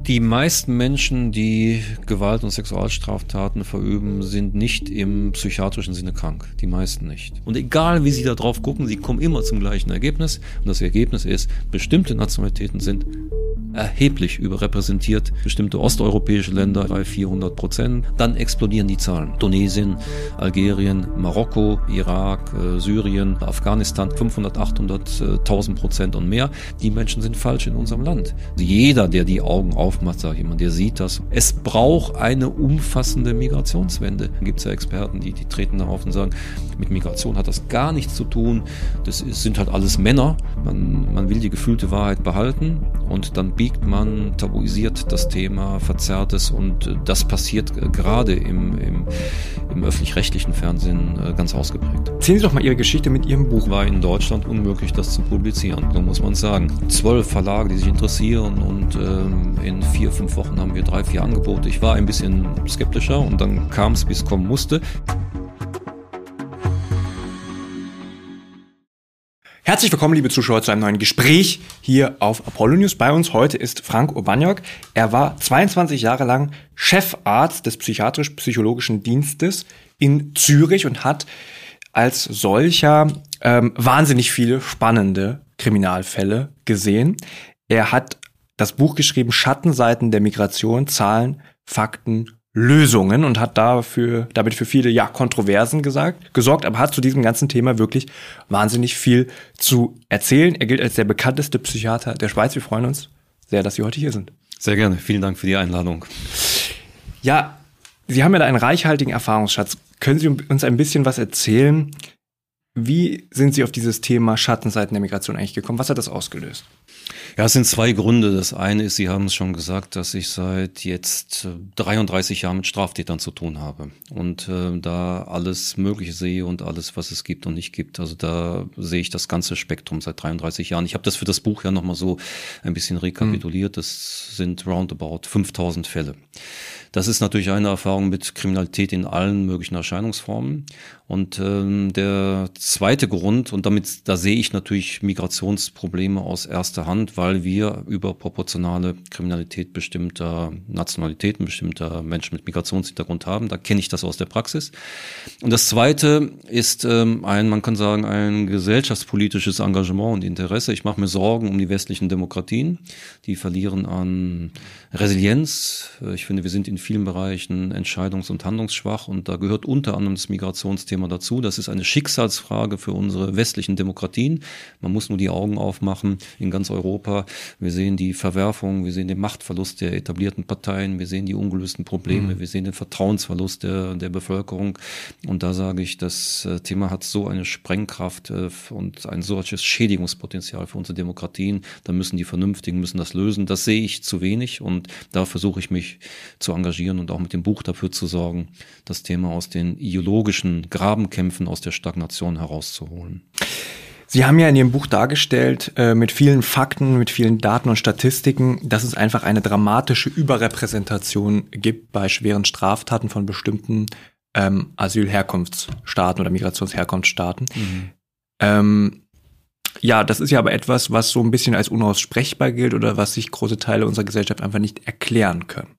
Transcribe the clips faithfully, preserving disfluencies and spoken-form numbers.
Die meisten Menschen, die Gewalt- und Sexualstraftaten verüben, sind nicht im psychiatrischen Sinne krank. Die meisten nicht. Und egal, wie sie da drauf gucken, sie kommen immer zum gleichen Ergebnis. Und das Ergebnis ist, bestimmte Nationalitäten sind erheblich überrepräsentiert. Bestimmte osteuropäische Länder bei vierhundert Prozent. Dann explodieren die Zahlen. Tunesien, Algerien, Marokko, Irak, äh, Syrien, Afghanistan, fünfhundert, achthundert, tausend Prozent und mehr. Die Menschen sind falsch in unserem Land. Jeder, der die Augen aufmacht, sage ich immer, der sieht das. Es braucht eine umfassende Migrationswende. Da gibt es ja Experten, die, die treten darauf und sagen, mit Migration hat das gar nichts zu tun. Das ist, sind halt alles Männer. Man, man will die gefühlte Wahrheit behalten und dann biegt man, tabuisiert das Thema, verzerrt es und das passiert gerade im, im, im öffentlich-rechtlichen Fernsehen ganz ausgeprägt. Erzählen Sie doch mal Ihre Geschichte mit Ihrem Buch. War in Deutschland unmöglich, das zu publizieren, so muss man sagen. Zwölf Verlage, die sich interessieren und ähm, in vier, fünf Wochen haben wir drei, vier Angebote. Ich war ein bisschen skeptischer und dann kam es, wie es kommen musste. Herzlich willkommen, liebe Zuschauer, zu einem neuen Gespräch hier auf Apollo News. Bei uns heute ist Frank Urbaniak. Er war zweiundzwanzig Jahre lang Chefarzt des psychiatrisch-psychologischen Dienstes in Zürich und hat als solcher ähm, wahnsinnig viele spannende Kriminalfälle gesehen. Er hat das Buch geschrieben, Schattenseiten der Migration, Zahlen, Fakten, Lösungen und hat dafür, damit für viele ja, Kontroversen gesagt, gesorgt, aber hat zu diesem ganzen Thema wirklich wahnsinnig viel zu erzählen. Er gilt als der bekannteste Psychiater der Schweiz. Wir freuen uns sehr, dass Sie heute hier sind. Sehr gerne. Vielen Dank für die Einladung. Ja, Sie haben ja da einen reichhaltigen Erfahrungsschatz. Können Sie uns ein bisschen was erzählen? Wie sind Sie auf dieses Thema Schattenseiten der Migration eigentlich gekommen? Was hat das ausgelöst? Ja, es sind zwei Gründe. Das eine ist, Sie haben es schon gesagt, dass ich seit jetzt dreiunddreißig Jahren mit Straftätern zu tun habe und äh, da alles Mögliche sehe und alles, was es gibt und nicht gibt. Also da sehe ich das ganze Spektrum seit dreiunddreißig Jahren. Ich habe das für das Buch ja nochmal so ein bisschen rekapituliert. Das sind roundabout fünftausend Fälle. Das ist natürlich eine Erfahrung mit Kriminalität in allen möglichen Erscheinungsformen. Und ähm, der zweite Grund, und damit da sehe ich natürlich Migrationsprobleme aus erster Hand, weil wir überproportionale Kriminalität bestimmter Nationalitäten, bestimmter Menschen mit Migrationshintergrund haben. Da kenne ich das aus der Praxis. Und das zweite ist ähm, ein, man kann sagen, ein gesellschaftspolitisches Engagement und Interesse. Ich mache mir Sorgen um die westlichen Demokratien. Die verlieren an Resilienz. Ich finde, wir sind in vielen Bereichen entscheidungs- und handlungsschwach und da gehört unter anderem das Migrationsthema dazu. Das ist eine Schicksalsfrage für unsere westlichen Demokratien. Man muss nur die Augen aufmachen in ganz Europa. Wir sehen die Verwerfung, wir sehen den Machtverlust der etablierten Parteien, wir sehen die ungelösten Probleme, mhm. wir sehen den Vertrauensverlust der, der Bevölkerung und da sage ich, das Thema hat so eine Sprengkraft und ein solches Schädigungspotenzial für unsere Demokratien. Da müssen die Vernünftigen müssen das lösen. Das sehe ich zu wenig und da versuche ich mich zu engagieren und auch mit dem Buch dafür zu sorgen, das Thema aus den ideologischen Grabenkämpfen, aus der Stagnation herauszuholen. Sie haben ja in Ihrem Buch dargestellt, äh, mit vielen Fakten, mit vielen Daten und Statistiken, dass es einfach eine dramatische Überrepräsentation gibt bei schweren Straftaten von bestimmten ähm, Asylherkunftsstaaten oder Migrationsherkunftsstaaten. Mhm. Ähm, ja, das ist ja aber etwas, was so ein bisschen als unaussprechbar gilt oder was sich große Teile unserer Gesellschaft einfach nicht erklären können.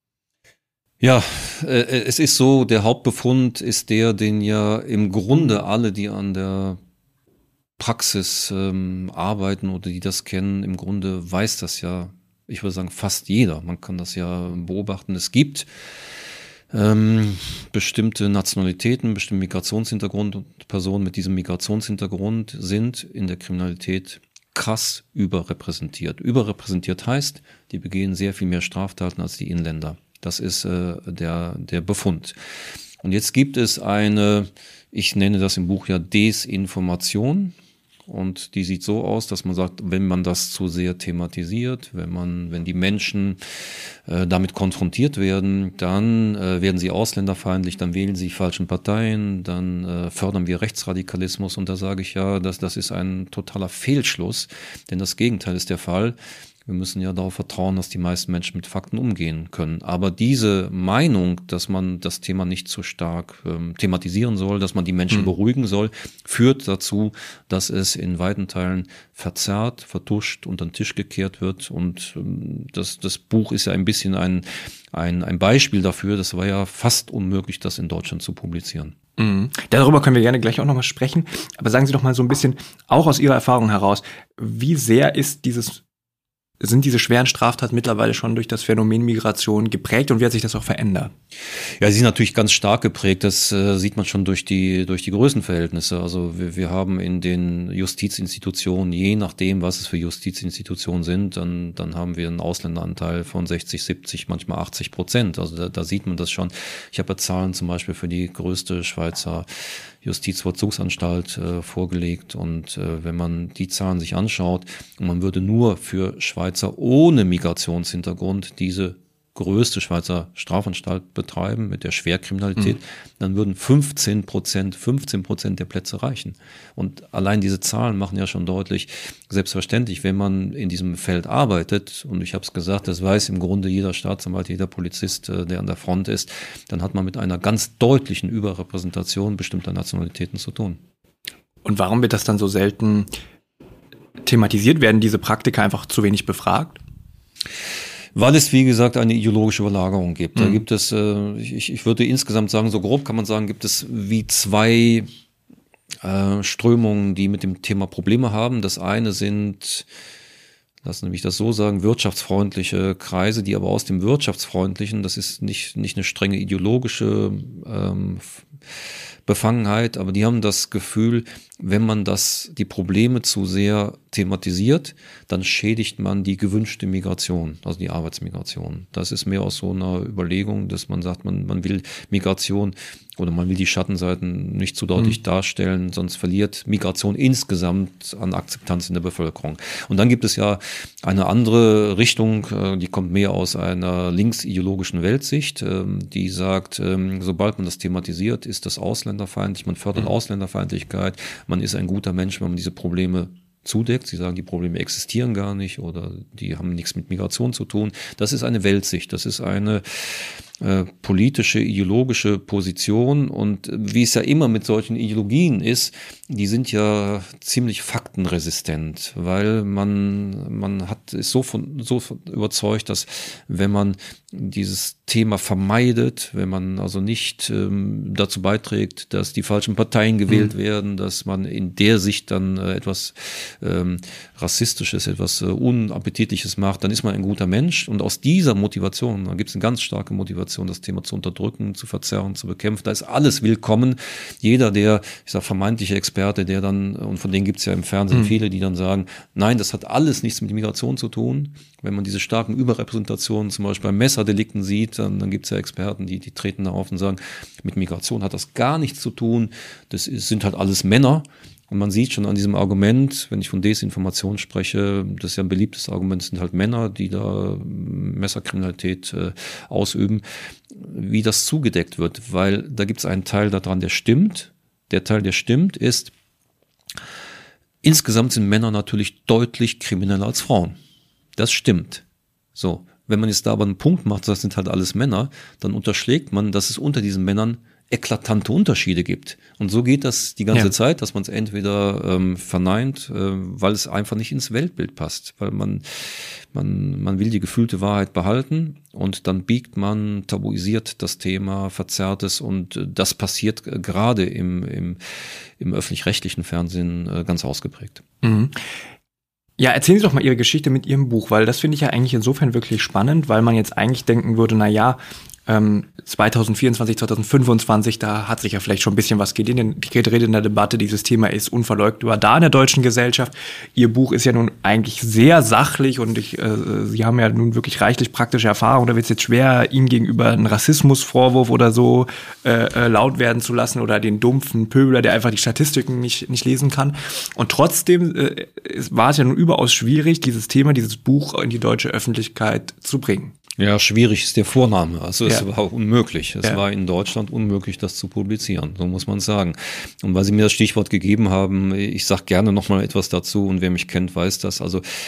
Ja, äh, es ist so, der Hauptbefund ist der, den ja im Grunde alle, die an der Praxis ähm, arbeiten oder die das kennen, im Grunde weiß das ja, ich würde sagen, fast jeder. Man kann das ja beobachten. Es gibt ähm, bestimmte Nationalitäten, bestimmte Migrationshintergrund und Personen mit diesem Migrationshintergrund sind in der Kriminalität krass überrepräsentiert. Überrepräsentiert heißt, die begehen sehr viel mehr Straftaten als die Inländer. Das ist äh, der, der Befund. Und jetzt gibt es eine, ich nenne das im Buch ja Desinformation. Und die sieht so aus, dass man sagt, wenn man das zu sehr thematisiert, wenn man, wenn die Menschen äh, damit konfrontiert werden, dann äh, werden sie ausländerfeindlich, dann wählen sie falschen Parteien, dann äh, fördern wir Rechtsradikalismus. Und da sage ich ja, dass das ist ein totaler Fehlschluss, denn das Gegenteil ist der Fall. Wir müssen ja darauf vertrauen, dass die meisten Menschen mit Fakten umgehen können. Aber diese Meinung, dass man das Thema nicht zu stark ähm, thematisieren soll, dass man die Menschen mhm. beruhigen soll, führt dazu, dass es in weiten Teilen verzerrt, vertuscht, unter den Tisch gekehrt wird. Und ähm, das, das Buch ist ja ein bisschen ein, ein, ein Beispiel dafür. Das war ja fast unmöglich, das in Deutschland zu publizieren. Mhm. Darüber können wir gerne gleich auch noch mal sprechen. Aber sagen Sie doch mal so ein bisschen, auch aus Ihrer Erfahrung heraus, wie sehr ist dieses sind diese schweren Straftaten mittlerweile schon durch das Phänomen Migration geprägt und wie hat sich das auch verändert? Ja, sie sind natürlich ganz stark geprägt. Das äh, sieht man schon durch die durch die Größenverhältnisse. Also wir, wir haben in den Justizinstitutionen, je nachdem, was es für Justizinstitutionen sind, dann dann haben wir einen Ausländeranteil von sechzig, siebzig, manchmal achtzig Prozent. Also da, da sieht man das schon. Ich habe ja Zahlen zum Beispiel für die größte Schweizer Justizvollzugsanstalt äh, vorgelegt und äh, wenn man die Zahlen sich anschaut und man würde nur für Schweizer ohne Migrationshintergrund diese größte Schweizer Strafanstalt betreiben mit der Schwerkriminalität, mhm. dann würden fünfzehn Prozent, fünfzehn Prozent der Plätze reichen. Und allein diese Zahlen machen ja schon deutlich, selbstverständlich, wenn man in diesem Feld arbeitet, und ich habe es gesagt, das weiß im Grunde jeder Staatsanwalt, jeder Polizist, der an der Front ist, dann hat man mit einer ganz deutlichen Überrepräsentation bestimmter Nationalitäten zu tun. Und warum wird das dann so selten thematisiert? Werden diese Praktiker einfach zu wenig befragt? Weil es, wie gesagt, eine ideologische Überlagerung gibt. Mhm. Da gibt es, äh, ich, ich würde insgesamt sagen, so grob kann man sagen, gibt es wie zwei äh, Strömungen, die mit dem Thema Probleme haben. Das eine sind, lassen Sie mich das so sagen, wirtschaftsfreundliche Kreise, die aber aus dem Wirtschaftsfreundlichen, das ist nicht, nicht eine strenge ideologische ähm, Befangenheit, aber die haben das Gefühl, wenn man das, die Probleme zu sehr thematisiert, dann schädigt man die gewünschte Migration, also die Arbeitsmigration. Das ist mehr aus so einer Überlegung, dass man sagt, man, man will Migration oder man will die Schattenseiten nicht zu deutlich mhm. darstellen, sonst verliert Migration insgesamt an Akzeptanz in der Bevölkerung. Und dann gibt es ja eine andere Richtung, die kommt mehr aus einer linksideologischen Weltsicht, die sagt, sobald man das thematisiert, ist das ausländerfeindlich, man fördert mhm. Ausländerfeindlichkeit, man ist ein guter Mensch, wenn man diese Probleme zudeckt. Sie sagen, die Probleme existieren gar nicht oder die haben nichts mit Migration zu tun. Das ist eine Weltsicht, das ist eine äh, politische, ideologische Position und wie es ja immer mit solchen Ideologien ist, die sind ja ziemlich faktenresistent, weil man man hat ist so von so von überzeugt, dass wenn man dieses Thema vermeidet, wenn man also nicht ähm, dazu beiträgt, dass die falschen Parteien gewählt mhm. werden, dass man in der Sicht dann äh, etwas ähm, Rassistisches, etwas äh, Unappetitliches macht, dann ist man ein guter Mensch und aus dieser Motivation, da gibt es eine ganz starke Motivation, das Thema zu unterdrücken, zu verzerren, zu bekämpfen, da ist alles willkommen. Jeder, der, ich sage vermeintliche Experte, der dann, und von denen gibt es ja im Fernsehen mhm. viele, die dann sagen, nein, das hat alles nichts mit Migration zu tun. Wenn man diese starken Überrepräsentationen zum Beispiel bei Messerdelikten sieht, dann, dann gibt es ja Experten, die, die treten da auf und sagen, mit Migration hat das gar nichts zu tun, das ist, sind halt alles Männer. Und man sieht schon an diesem Argument, wenn ich von Desinformation spreche, das ist ja ein beliebtes Argument, sind halt Männer, die da Messerkriminalität äh, ausüben, wie das zugedeckt wird. Weil da gibt es einen Teil daran, der stimmt. Der Teil, der stimmt, ist, insgesamt sind Männer natürlich deutlich krimineller als Frauen. Das stimmt. So, wenn man jetzt da aber einen Punkt macht, das sind halt alles Männer, dann unterschlägt man, dass es unter diesen Männern eklatante Unterschiede gibt. Und so geht das die ganze ja. Zeit, dass man es entweder ähm, verneint, äh, weil es einfach nicht ins Weltbild passt, weil man man man will die gefühlte Wahrheit behalten und dann biegt man, tabuisiert das Thema, verzerrt es und äh, das passiert äh, gerade im im im öffentlich-rechtlichen Fernsehen äh, ganz ausgeprägt. Mhm. Ja, erzählen Sie doch mal Ihre Geschichte mit Ihrem Buch, weil das finde ich ja eigentlich insofern wirklich spannend, weil man jetzt eigentlich denken würde, na ja, ähm, zwanzig vierundzwanzig, zwanzig fünfundzwanzig, da hat sich ja vielleicht schon ein bisschen was gedreht in der Debatte. Dieses Thema ist unverleugbar da in der deutschen Gesellschaft. Ihr Buch ist ja nun eigentlich sehr sachlich und ich, äh, Sie haben ja nun wirklich reichlich praktische Erfahrung. Da wird es jetzt schwer, ihm gegenüber einen Rassismusvorwurf oder so äh, äh, laut werden zu lassen oder den dumpfen Pöbler, der einfach die Statistiken nicht, nicht lesen kann. Und trotzdem äh, war es ja nun überaus schwierig, dieses Thema, dieses Buch in die deutsche Öffentlichkeit zu bringen. Ja, schwierig ist der Vorname. Also es ja. war unmöglich. Es ja. war in Deutschland unmöglich, das zu publizieren. So muss man sagen. Und weil Sie mir das Stichwort gegeben haben, ich sage gerne noch mal etwas dazu. Und wer mich kennt, weiß das. Also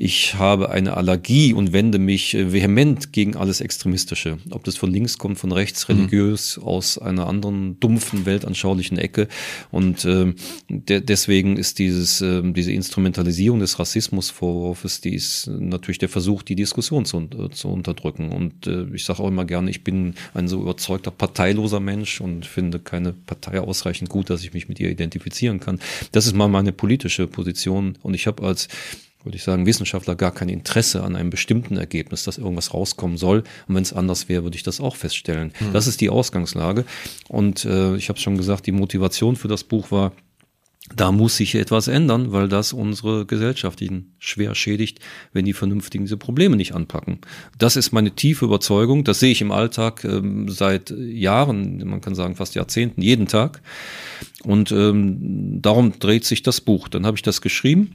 ich habe eine Allergie und wende mich vehement gegen alles Extremistische. Ob das von links kommt, von rechts, religiös, mhm. aus einer anderen dumpfen, weltanschaulichen Ecke. Und äh, de- deswegen ist dieses, äh, diese Instrumentalisierung des Rassismusvorwurfs, die ist natürlich der Versuch, die Diskussion zu, äh, zu unterdrücken. Und äh, ich sage auch immer gerne, ich bin ein so überzeugter parteiloser Mensch und finde keine Partei ausreichend gut, dass ich mich mit ihr identifizieren kann. Das ist mal meine politische Position. Und ich habe als würde ich sagen, Wissenschaftler gar kein Interesse an einem bestimmten Ergebnis, dass irgendwas rauskommen soll. Und wenn es anders wäre, würde ich das auch feststellen. Mhm. Das ist die Ausgangslage. Und äh, ich habe schon gesagt, die Motivation für das Buch war, da muss sich etwas ändern, weil das unsere Gesellschaft schwer schädigt, wenn die Vernünftigen diese Probleme nicht anpacken. Das ist meine tiefe Überzeugung. Das sehe ich im Alltag ähm, seit Jahren, man kann sagen fast Jahrzehnten, jeden Tag. Und ähm, darum dreht sich das Buch. Dann habe ich das geschrieben.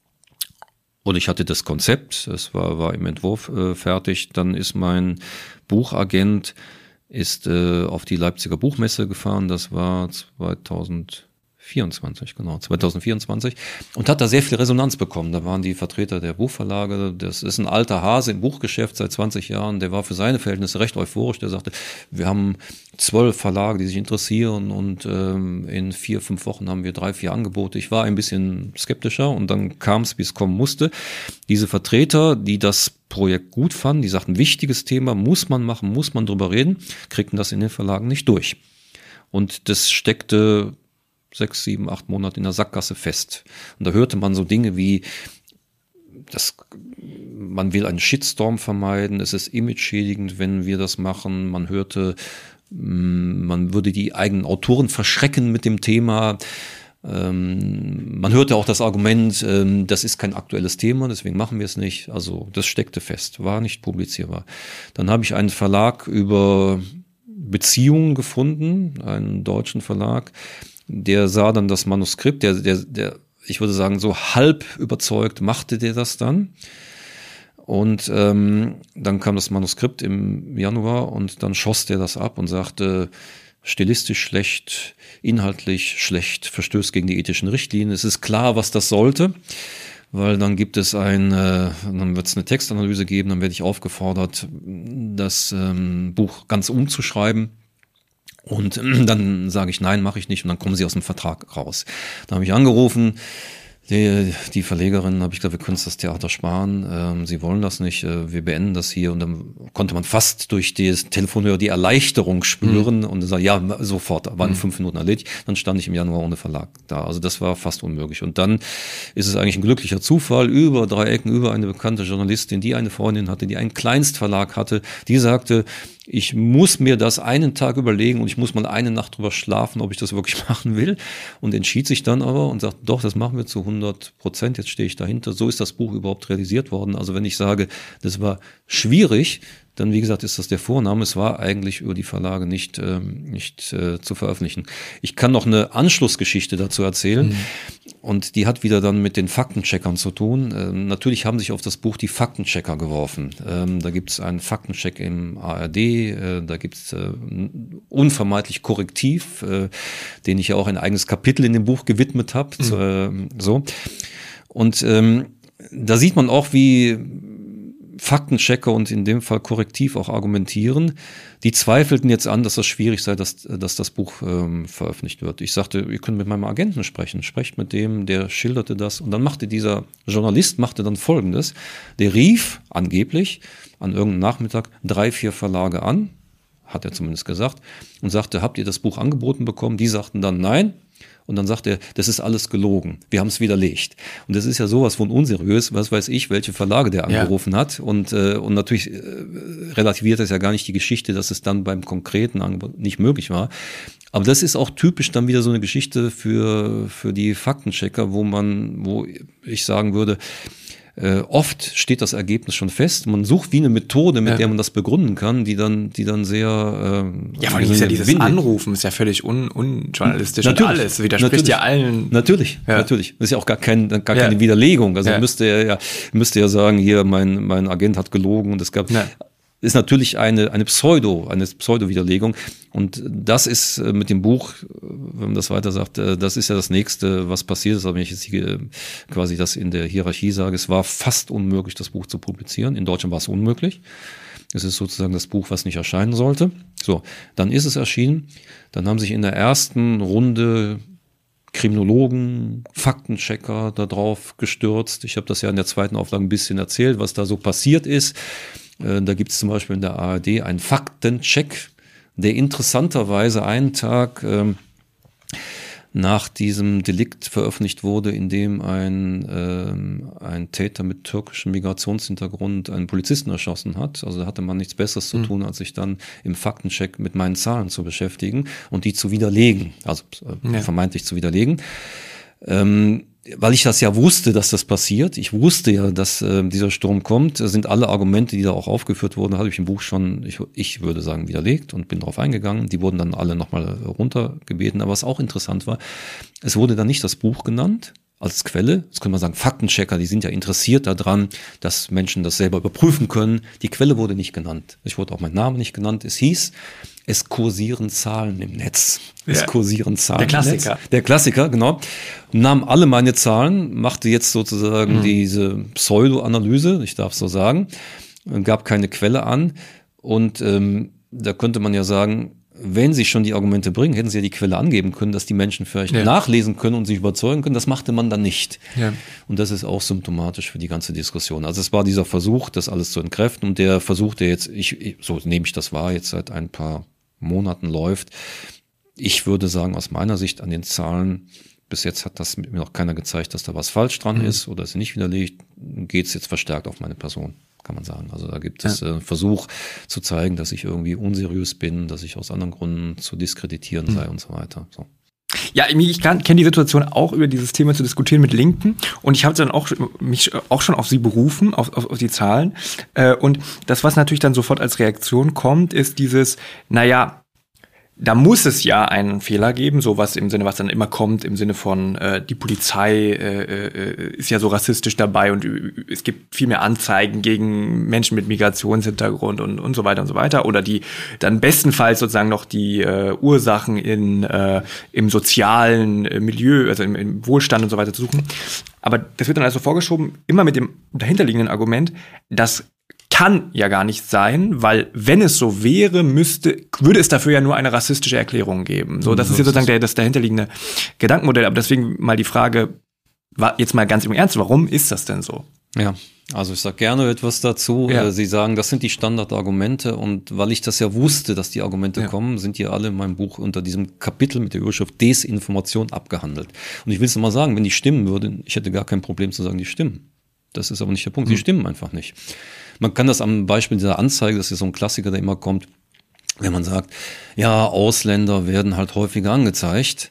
Und ich hatte das Konzept, es war, war im Entwurf äh, fertig. Dann ist mein Buchagent ist äh, auf die Leipziger Buchmesse gefahren, das war zweitausendvierundzwanzig, genau, zweitausendvierundzwanzig, und hat da sehr viel Resonanz bekommen. Da waren die Vertreter der Buchverlage, das ist ein alter Hase im Buchgeschäft seit zwanzig Jahren, der war für seine Verhältnisse recht euphorisch, der sagte, wir haben zwölf Verlage, die sich interessieren und ähm, in vier, fünf Wochen haben wir drei, vier Angebote. Ich war ein bisschen skeptischer und dann kam es, wie es kommen musste. Diese Vertreter, die das Projekt gut fanden, die sagten, wichtiges Thema, muss man machen, muss man drüber reden, kriegten das in den Verlagen nicht durch. Und das steckte sechs, sieben, acht Monate in der Sackgasse fest. Und da hörte man so Dinge wie, das, man will einen Shitstorm vermeiden, es ist imageschädigend, wenn wir das machen. Man hörte, man würde die eigenen Autoren verschrecken mit dem Thema. Ähm, man hörte auch das Argument, ähm, das ist kein aktuelles Thema, deswegen machen wir es nicht. Also das steckte fest, war nicht publizierbar. Dann habe ich einen Verlag über Beziehungen gefunden, einen deutschen Verlag, der sah dann das Manuskript, der, der, der, ich würde sagen, so halb überzeugt machte der das dann. Und ähm, dann kam das Manuskript im Januar und dann schoss der das ab und sagte, stilistisch schlecht, inhaltlich schlecht, verstößt gegen die ethischen Richtlinien. Es ist klar, was das sollte, weil dann gibt es ein, äh, dann wird es eine Textanalyse geben, dann werde ich aufgefordert, das ähm, Buch ganz umzuschreiben. Und äh, dann sage ich, nein, mache ich nicht, und dann kommen sie aus dem Vertrag raus. Da habe ich angerufen, Die, die Verlegerin, habe ich gesagt, wir können uns das Theater sparen, ähm, sie wollen das nicht, äh, wir beenden das hier. Und dann konnte man fast durch das Telefonhörer die Erleichterung spüren, mhm. und dann sagt, ja, sofort, war in mhm. fünf Minuten erledigt. Dann stand ich im Januar ohne Verlag da. Also das war fast unmöglich. Und dann ist es eigentlich ein glücklicher Zufall, über drei Ecken, über eine bekannte Journalistin, die eine Freundin hatte, die einen Kleinstverlag hatte, die sagte, ich muss mir das einen Tag überlegen und ich muss mal eine Nacht drüber schlafen, ob ich das wirklich machen will, und entschied sich dann aber und sagt, doch, das machen wir zu hundert Prozent, jetzt stehe ich dahinter. So ist das Buch überhaupt realisiert worden. Also wenn ich sage, das war schwierig, dann, wie gesagt, ist das der Vorname. Es war eigentlich über die Verlage nicht, ähm, nicht äh, zu veröffentlichen. Ich kann noch eine Anschlussgeschichte dazu erzählen. Mhm. Und die hat wieder dann mit den Faktencheckern zu tun. Ähm, natürlich haben sich auf das Buch die Faktenchecker geworfen. Ähm, da gibt es einen Faktencheck im A R D, äh, da gibt es äh, unvermeidlich Korrektiv, äh, den ich ja auch ein eigenes Kapitel in dem Buch gewidmet habe. Mhm. Äh, so. Und ähm, da sieht man auch, wie Faktenchecker und in dem Fall Korrektiv auch argumentieren. Die zweifelten jetzt an, dass das schwierig sei, dass, dass das Buch ähm, veröffentlicht wird. Ich sagte, ihr könnt mit meinem Agenten sprechen. Sprecht mit dem, der schilderte das. Und dann machte dieser Journalist machte dann Folgendes. Der rief angeblich an irgendeinem Nachmittag drei, vier Verlage an, hat er zumindest gesagt, und sagte, habt ihr das Buch angeboten bekommen? Die sagten dann nein. Und dann sagt er, das ist alles gelogen. Wir haben es widerlegt. Und das ist ja sowas von unseriös. Was weiß ich, welche Verlage der angerufen ja. hat. Und, äh, und natürlich äh, relativiert das ja gar nicht die Geschichte, dass es dann beim konkreten Angebot nicht möglich war. Aber das ist auch typisch dann wieder so eine Geschichte für, für die Faktenchecker, wo man, wo ich sagen würde, Äh, oft steht das Ergebnis schon fest. Man sucht wie eine Methode, mit ja. der man das begründen kann, die dann, die dann sehr äh, ja, vor allem ist ja dieses windig. Anrufen ist ja völlig un, unjournalistisch und alles widerspricht natürlich. ja allen. Natürlich, ja. natürlich. Das ist ja auch gar, kein, gar ja. keine Widerlegung. Also ja. müsste er ja müsste ja sagen, hier mein mein Agent hat gelogen und es gab. Ja. ist natürlich eine, eine Pseudo, eine Pseudo-Widerlegung. Und das ist mit dem Buch, wenn man das weiter sagt, das ist ja das Nächste, was passiert ist. Aber wenn ich jetzt hier quasi das in der Hierarchie sage, es war fast unmöglich, das Buch zu publizieren. In Deutschland war es unmöglich. Es ist sozusagen das Buch, was nicht erscheinen sollte. So, dann ist es erschienen. Dann haben sich in der ersten Runde Kriminologen, Faktenchecker da drauf gestürzt. Ich habe das ja in der zweiten Auflage ein bisschen erzählt, was da so passiert ist. Da gibt es zum Beispiel in der A R D einen Faktencheck, der interessanterweise einen Tag ähm, nach diesem Delikt veröffentlicht wurde, in dem ein, ähm, ein Täter mit türkischem Migrationshintergrund einen Polizisten erschossen hat. Also da hatte man nichts Besseres zu tun, als sich dann im Faktencheck mit meinen Zahlen zu beschäftigen und die zu widerlegen, also äh, ja. vermeintlich zu widerlegen. Ähm, Weil ich das ja wusste, dass das passiert, ich wusste ja, dass äh, dieser Sturm kommt, sind alle Argumente, die da auch aufgeführt wurden, habe ich im Buch schon, ich, ich würde sagen, widerlegt und bin darauf eingegangen. Die wurden dann alle nochmal runtergebeten. Aber was auch interessant war, es wurde dann nicht das Buch genannt als Quelle. Jetzt könnte man sagen, Faktenchecker, die sind ja interessiert daran, dass Menschen das selber überprüfen können. Die Quelle wurde nicht genannt. Es wurde auch mein Name nicht genannt. Es hieß, es kursieren Zahlen im Netz. Es ja. kursieren Zahlen Der Klassiker. im Netz. Der Klassiker, genau. Nahm alle meine Zahlen, machte jetzt sozusagen mhm. diese Pseudo-Analyse, ich darf so sagen, gab keine Quelle an. Und ähm, da könnte man ja sagen, wenn Sie schon die Argumente bringen, hätten Sie ja die Quelle angeben können, dass die Menschen vielleicht ja. nachlesen können und sich überzeugen können. Das machte man dann nicht. Ja. Und das ist auch symptomatisch für die ganze Diskussion. Also es war dieser Versuch, das alles zu entkräften. Und der Versuch, der jetzt, ich, so nehme ich das wahr, jetzt seit ein paar Monaten läuft. Ich würde sagen, aus meiner Sicht an den Zahlen, bis jetzt hat das mir noch keiner gezeigt, dass da was falsch dran mhm. ist oder ist nicht widerlegt, geht es jetzt verstärkt auf meine Person, kann man sagen. Also da gibt es ja. äh, Versuch zu zeigen, dass ich irgendwie unseriös bin, dass ich aus anderen Gründen zu diskreditieren mhm. sei und so weiter. So. Ja, ich kenne die Situation auch, über dieses Thema zu diskutieren mit Linken, und ich habe dann auch mich auch schon auf sie berufen, auf, auf, auf die Zahlen, äh, und das, was natürlich dann sofort als Reaktion kommt, ist dieses, naja, da muss es ja einen Fehler geben, sowas im Sinne, was dann immer kommt, im Sinne von, äh, die Polizei äh, äh, ist ja so rassistisch dabei und äh, es gibt viel mehr Anzeigen gegen Menschen mit Migrationshintergrund und, und so weiter und so weiter. Oder die dann bestenfalls sozusagen noch die äh, Ursachen in äh, im sozialen äh, Milieu, also im, im Wohlstand und so weiter zu suchen. Aber das wird dann also vorgeschoben, immer mit dem dahinterliegenden Argument, dass kann ja gar nicht sein, weil wenn es so wäre, müsste, würde es dafür ja nur eine rassistische Erklärung geben. So, das ist jetzt sozusagen der, das dahinterliegende Gedankenmodell. Aber deswegen mal die Frage, jetzt mal ganz im Ernst, warum ist das denn so? Ja, also ich sage gerne etwas dazu. Ja. Sie sagen, das sind die Standardargumente, und weil ich das ja wusste, dass die Argumente ja. kommen, sind die alle in meinem Buch unter diesem Kapitel mit der Überschrift Desinformation abgehandelt. Und ich will es mal sagen, wenn die stimmen würden, ich hätte gar kein Problem zu sagen, die stimmen. Das ist aber nicht der Punkt. Sie hm. stimmen einfach nicht. Man kann das am Beispiel dieser Anzeige, das ist so ein Klassiker, der immer kommt, wenn man sagt, ja, Ausländer werden halt häufiger angezeigt.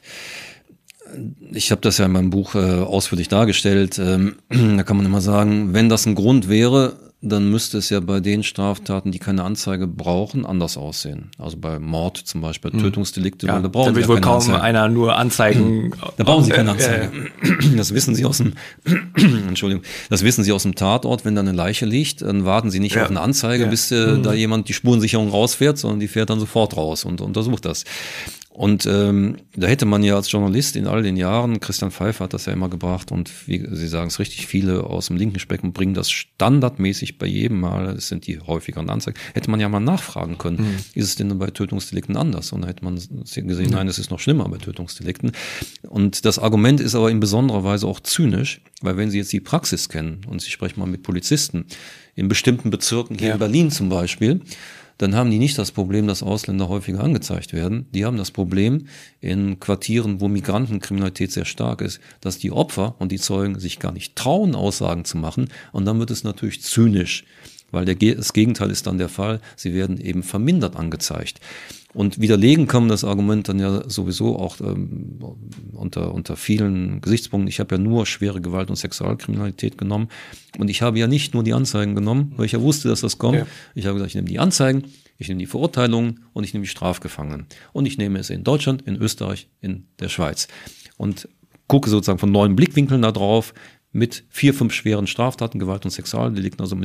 Ich habe das ja in meinem Buch äh, ausführlich dargestellt. Ähm, da kann man immer sagen, wenn das ein Grund wäre, dann müsste es ja bei den Straftaten, die keine Anzeige brauchen, anders aussehen. Also bei Mord zum Beispiel, Tötungsdelikte, ja, weil da brauchen da Sie wird ja wohl kaum Anzeige. einer nur Anzeigen. Da brauchen Sie keine Anzeige. Das wissen Sie aus dem, Entschuldigung, das wissen Sie aus dem Tatort, wenn da eine Leiche liegt, dann warten Sie nicht ja. auf eine Anzeige, ja. bis äh, mhm. da jemand die Spurensicherung rausfährt, sondern die fährt dann sofort raus und untersucht das. Und ähm, da hätte man ja als Journalist in all den Jahren, Christian Pfeiffer hat das ja immer gebracht, und wie Sie sagen es richtig, viele aus dem linken Spektrum bringen das standardmäßig bei jedem Mal, das sind die häufigeren Anzeigen, hätte man ja mal nachfragen können, mhm. ist es denn bei Tötungsdelikten anders? Und da hätte man gesehen, nein, es ist noch schlimmer bei Tötungsdelikten. Und das Argument ist aber in besonderer Weise auch zynisch, weil wenn Sie jetzt die Praxis kennen und Sie sprechen mal mit Polizisten in bestimmten Bezirken, hier ja. in Berlin zum Beispiel, dann haben die nicht das Problem, dass Ausländer häufiger angezeigt werden. Die haben das Problem in Quartieren, wo Migrantenkriminalität sehr stark ist, dass die Opfer und die Zeugen sich gar nicht trauen, Aussagen zu machen. Und dann wird es natürlich zynisch, weil der, das Gegenteil ist dann der Fall. Sie werden eben vermindert angezeigt. Und widerlegen kann man das Argument dann ja sowieso auch ähm, unter, unter vielen Gesichtspunkten. Ich habe ja nur schwere Gewalt- und Sexualkriminalität genommen. Und ich habe ja nicht nur die Anzeigen genommen, weil ich ja wusste, dass das kommt. Ja. Ich habe gesagt, ich nehme die Anzeigen, ich nehme die Verurteilungen und ich nehme die Strafgefangenen. Und ich nehme es in Deutschland, in Österreich, in der Schweiz. Und gucke sozusagen von neuen Blickwinkeln da drauf mit vier, fünf schweren Straftaten, Gewalt- und Sexualdelikten, also mit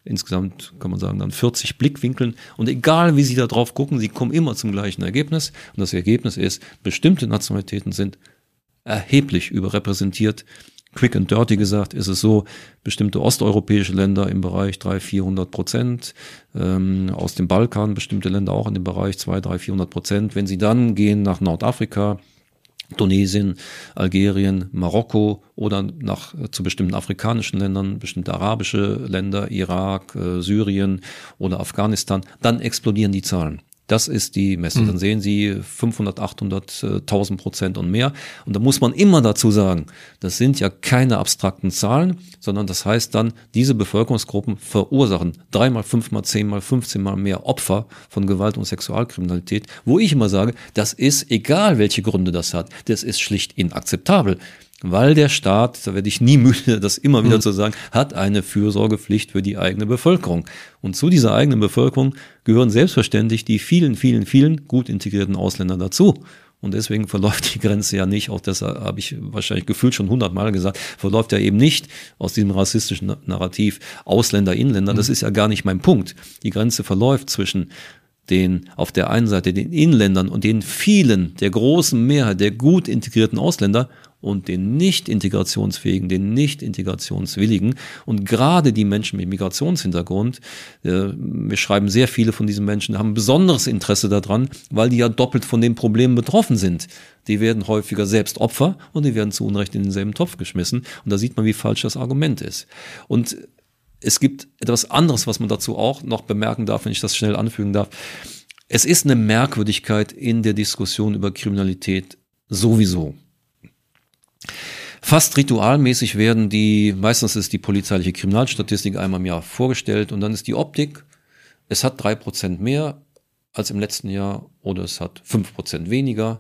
insgesamt kann man sagen dann vierzig Blickwinkeln und egal wie Sie da drauf gucken, Sie kommen immer zum gleichen Ergebnis und das Ergebnis ist, bestimmte Nationalitäten sind erheblich überrepräsentiert. Quick and dirty gesagt ist es so, bestimmte osteuropäische Länder im Bereich dreihundert, vierhundert Prozent, ähm, aus dem Balkan bestimmte Länder auch in dem Bereich zweihundert, dreihundert, vierhundert Prozent. Wenn Sie dann gehen nach Nordafrika, Tunesien, Algerien, Marokko oder nach zu bestimmten afrikanischen Ländern, bestimmte arabische Länder, Irak, äh, Syrien oder Afghanistan, dann explodieren die Zahlen. Das ist die Message. Dann sehen Sie fünfhundert, achthundert, tausend Prozent und mehr. Und da muss man immer dazu sagen, das sind ja keine abstrakten Zahlen, sondern das heißt dann, diese Bevölkerungsgruppen verursachen dreimal, fünfmal, zehnmal, fünfzehnmal mehr Opfer von Gewalt und Sexualkriminalität, wo ich immer sage, das ist egal, welche Gründe das hat, das ist schlicht inakzeptabel. Weil der Staat, da werde ich nie müde, das immer wieder mhm. zu sagen, hat eine Fürsorgepflicht für die eigene Bevölkerung. Und zu dieser eigenen Bevölkerung gehören selbstverständlich die vielen, vielen, vielen gut integrierten Ausländer dazu. Und deswegen verläuft die Grenze ja nicht, auch das habe ich wahrscheinlich gefühlt schon hundertmal gesagt, verläuft ja eben nicht aus diesem rassistischen Narrativ Ausländer, Inländer. Mhm. Das ist ja gar nicht mein Punkt. Die Grenze verläuft zwischen den auf der einen Seite den Inländern und den vielen, der großen Mehrheit der gut integrierten Ausländer und den nicht integrationsfähigen, den nicht integrationswilligen. Und gerade die Menschen mit Migrationshintergrund, äh, wir schreiben sehr viele von diesen Menschen, haben ein besonderes Interesse daran, weil die ja doppelt von den Problemen betroffen sind. Die werden häufiger selbst Opfer und die werden zu Unrecht in denselben Topf geschmissen. Und da sieht man, wie falsch das Argument ist. Und es gibt etwas anderes, was man dazu auch noch bemerken darf, wenn ich das schnell anfügen darf. Es ist eine Merkwürdigkeit in der Diskussion über Kriminalität sowieso. Fast ritualmäßig werden die, meistens ist die polizeiliche Kriminalstatistik einmal im Jahr vorgestellt und dann ist die Optik, es hat drei Prozent mehr als im letzten Jahr oder es hat fünf Prozent weniger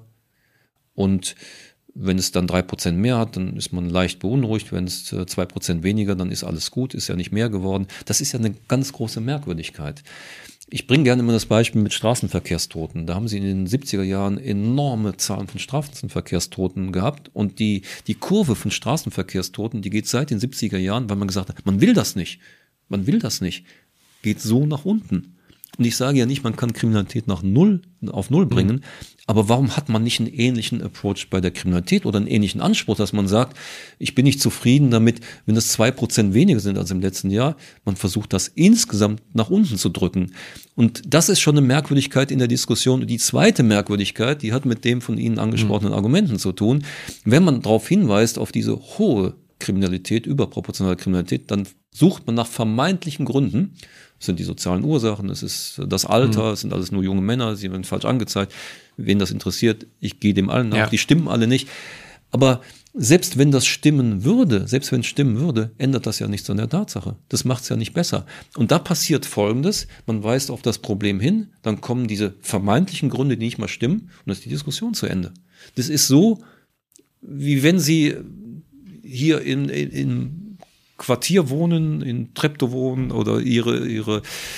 und wenn es dann drei Prozent mehr hat, dann ist man leicht beunruhigt. Wenn es zwei Prozent weniger, dann ist alles gut, ist ja nicht mehr geworden. Das ist ja eine ganz große Merkwürdigkeit. Ich bringe gerne immer das Beispiel mit Straßenverkehrstoten. Da haben sie in den siebziger Jahren enorme Zahlen von Straßenverkehrstoten gehabt. Und die, die Kurve von Straßenverkehrstoten, die geht seit den siebziger Jahren, weil man gesagt hat, man will das nicht. Man will das nicht. Geht so nach unten. Und ich sage ja nicht, man kann Kriminalität nach Null, auf Null bringen, mhm. aber warum hat man nicht einen ähnlichen Approach bei der Kriminalität oder einen ähnlichen Anspruch, dass man sagt, ich bin nicht zufrieden damit, wenn das zwei Prozent weniger sind als im letzten Jahr, man versucht das insgesamt nach unten zu drücken. Und das ist schon eine Merkwürdigkeit in der Diskussion. Und die zweite Merkwürdigkeit, die hat mit dem von Ihnen angesprochenen mhm. Argumenten zu tun. Wenn man darauf hinweist, auf diese hohe Kriminalität, überproportionale Kriminalität, dann sucht man nach vermeintlichen Gründen. Es sind die sozialen Ursachen, es ist das Alter, mhm. es sind alles nur junge Männer, sie werden falsch angezeigt. Wen das interessiert, ich gehe dem allen nach, ja. die stimmen alle nicht. Aber selbst wenn das stimmen würde, selbst wenn es stimmen würde, ändert das ja nichts an der Tatsache. Das macht es ja nicht besser. Und da passiert Folgendes, man weist auf das Problem hin, dann kommen diese vermeintlichen Gründe, die nicht mal stimmen, und dann ist die Diskussion zu Ende. Das ist so, wie wenn Sie hier in, in, in Quartier wohnen, in Treptow wohnen oder ihre, ihre,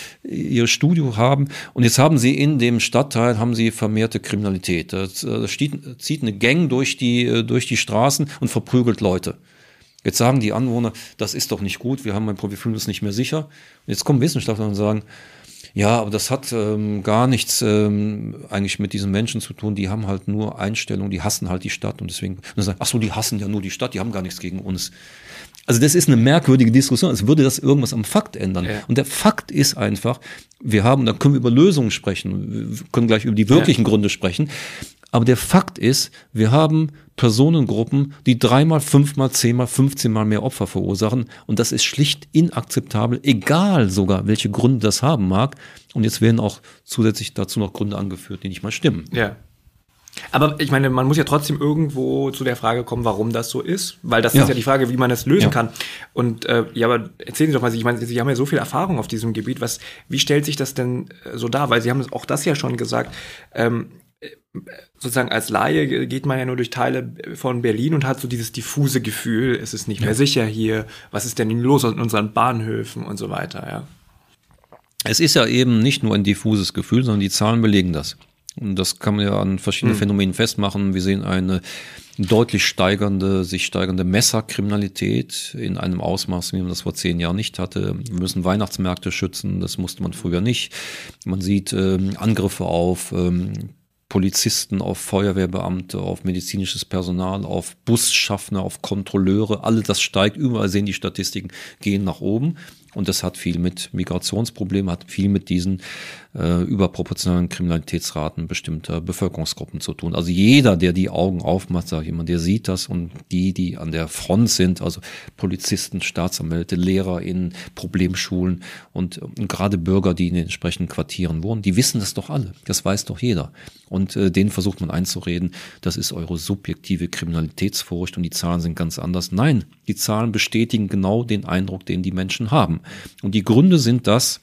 ihr Studio haben. Und jetzt haben sie in dem Stadtteil haben sie vermehrte Kriminalität. Da steht, zieht eine Gang durch die, durch die Straßen und verprügelt Leute. Jetzt sagen die Anwohner, das ist doch nicht gut, wir haben ein Problem, wir fühlen uns nicht mehr sicher. Und jetzt kommen Wissenschaftler und sagen, ja, aber das hat ähm, gar nichts ähm, eigentlich mit diesen Menschen zu tun. Die haben halt nur Einstellungen, die hassen halt die Stadt und deswegen, und dann sagen, ach so, die hassen ja nur die Stadt, die haben gar nichts gegen uns. Also das ist eine merkwürdige Diskussion, als würde das irgendwas am Fakt ändern. Ja. Und der Fakt ist einfach, wir haben, da können wir über Lösungen sprechen, wir können gleich über die wirklichen ja. Gründe sprechen, aber der Fakt ist, wir haben Personengruppen, die dreimal, fünfmal, zehnmal, fünfzehnmal mehr Opfer verursachen und das ist schlicht inakzeptabel, egal sogar, welche Gründe das haben mag. Und jetzt werden auch zusätzlich dazu noch Gründe angeführt, die nicht mal stimmen. Ja. Aber ich meine, man muss ja trotzdem irgendwo zu der Frage kommen, warum das so ist, weil das ja. ist ja die Frage, wie man das lösen ja. kann. Und äh, ja, aber erzählen Sie doch mal, ich meine, Sie haben ja so viel Erfahrung auf diesem Gebiet, was, wie stellt sich das denn so dar? Weil Sie haben auch das ja schon gesagt, ähm, sozusagen als Laie geht man ja nur durch Teile von Berlin und hat so dieses diffuse Gefühl, es ist nicht ja. mehr sicher hier, was ist denn los in unseren Bahnhöfen und so weiter, ja. Es ist ja eben nicht nur ein diffuses Gefühl, sondern die Zahlen belegen das. Und das kann man ja an verschiedenen mhm. Phänomenen festmachen. Wir sehen eine deutlich steigernde, sich steigernde Messerkriminalität in einem Ausmaß, wie man das vor zehn Jahren nicht hatte. Wir müssen Weihnachtsmärkte schützen, das musste man früher nicht. Man sieht ähm, Angriffe auf ähm, Polizisten, auf Feuerwehrbeamte, auf medizinisches Personal, auf Busschaffner, auf Kontrolleure. Alles das steigt, überall sehen die Statistiken, gehen nach oben. Und das hat viel mit Migrationsproblemen, hat viel mit diesen äh, überproportionalen Kriminalitätsraten bestimmter Bevölkerungsgruppen zu tun. Also jeder, der die Augen aufmacht, sage ich immer, der sieht das. Und die, die an der Front sind, also Polizisten, Staatsanwälte, Lehrer in Problemschulen und, und gerade Bürger, die in den entsprechenden Quartieren wohnen, die wissen das doch alle. Das weiß doch jeder. Und äh, denen versucht man einzureden, das ist eure subjektive Kriminalitätsfurcht und die Zahlen sind ganz anders. Nein, die Zahlen bestätigen genau den Eindruck, den die Menschen haben. Und die Gründe sind das,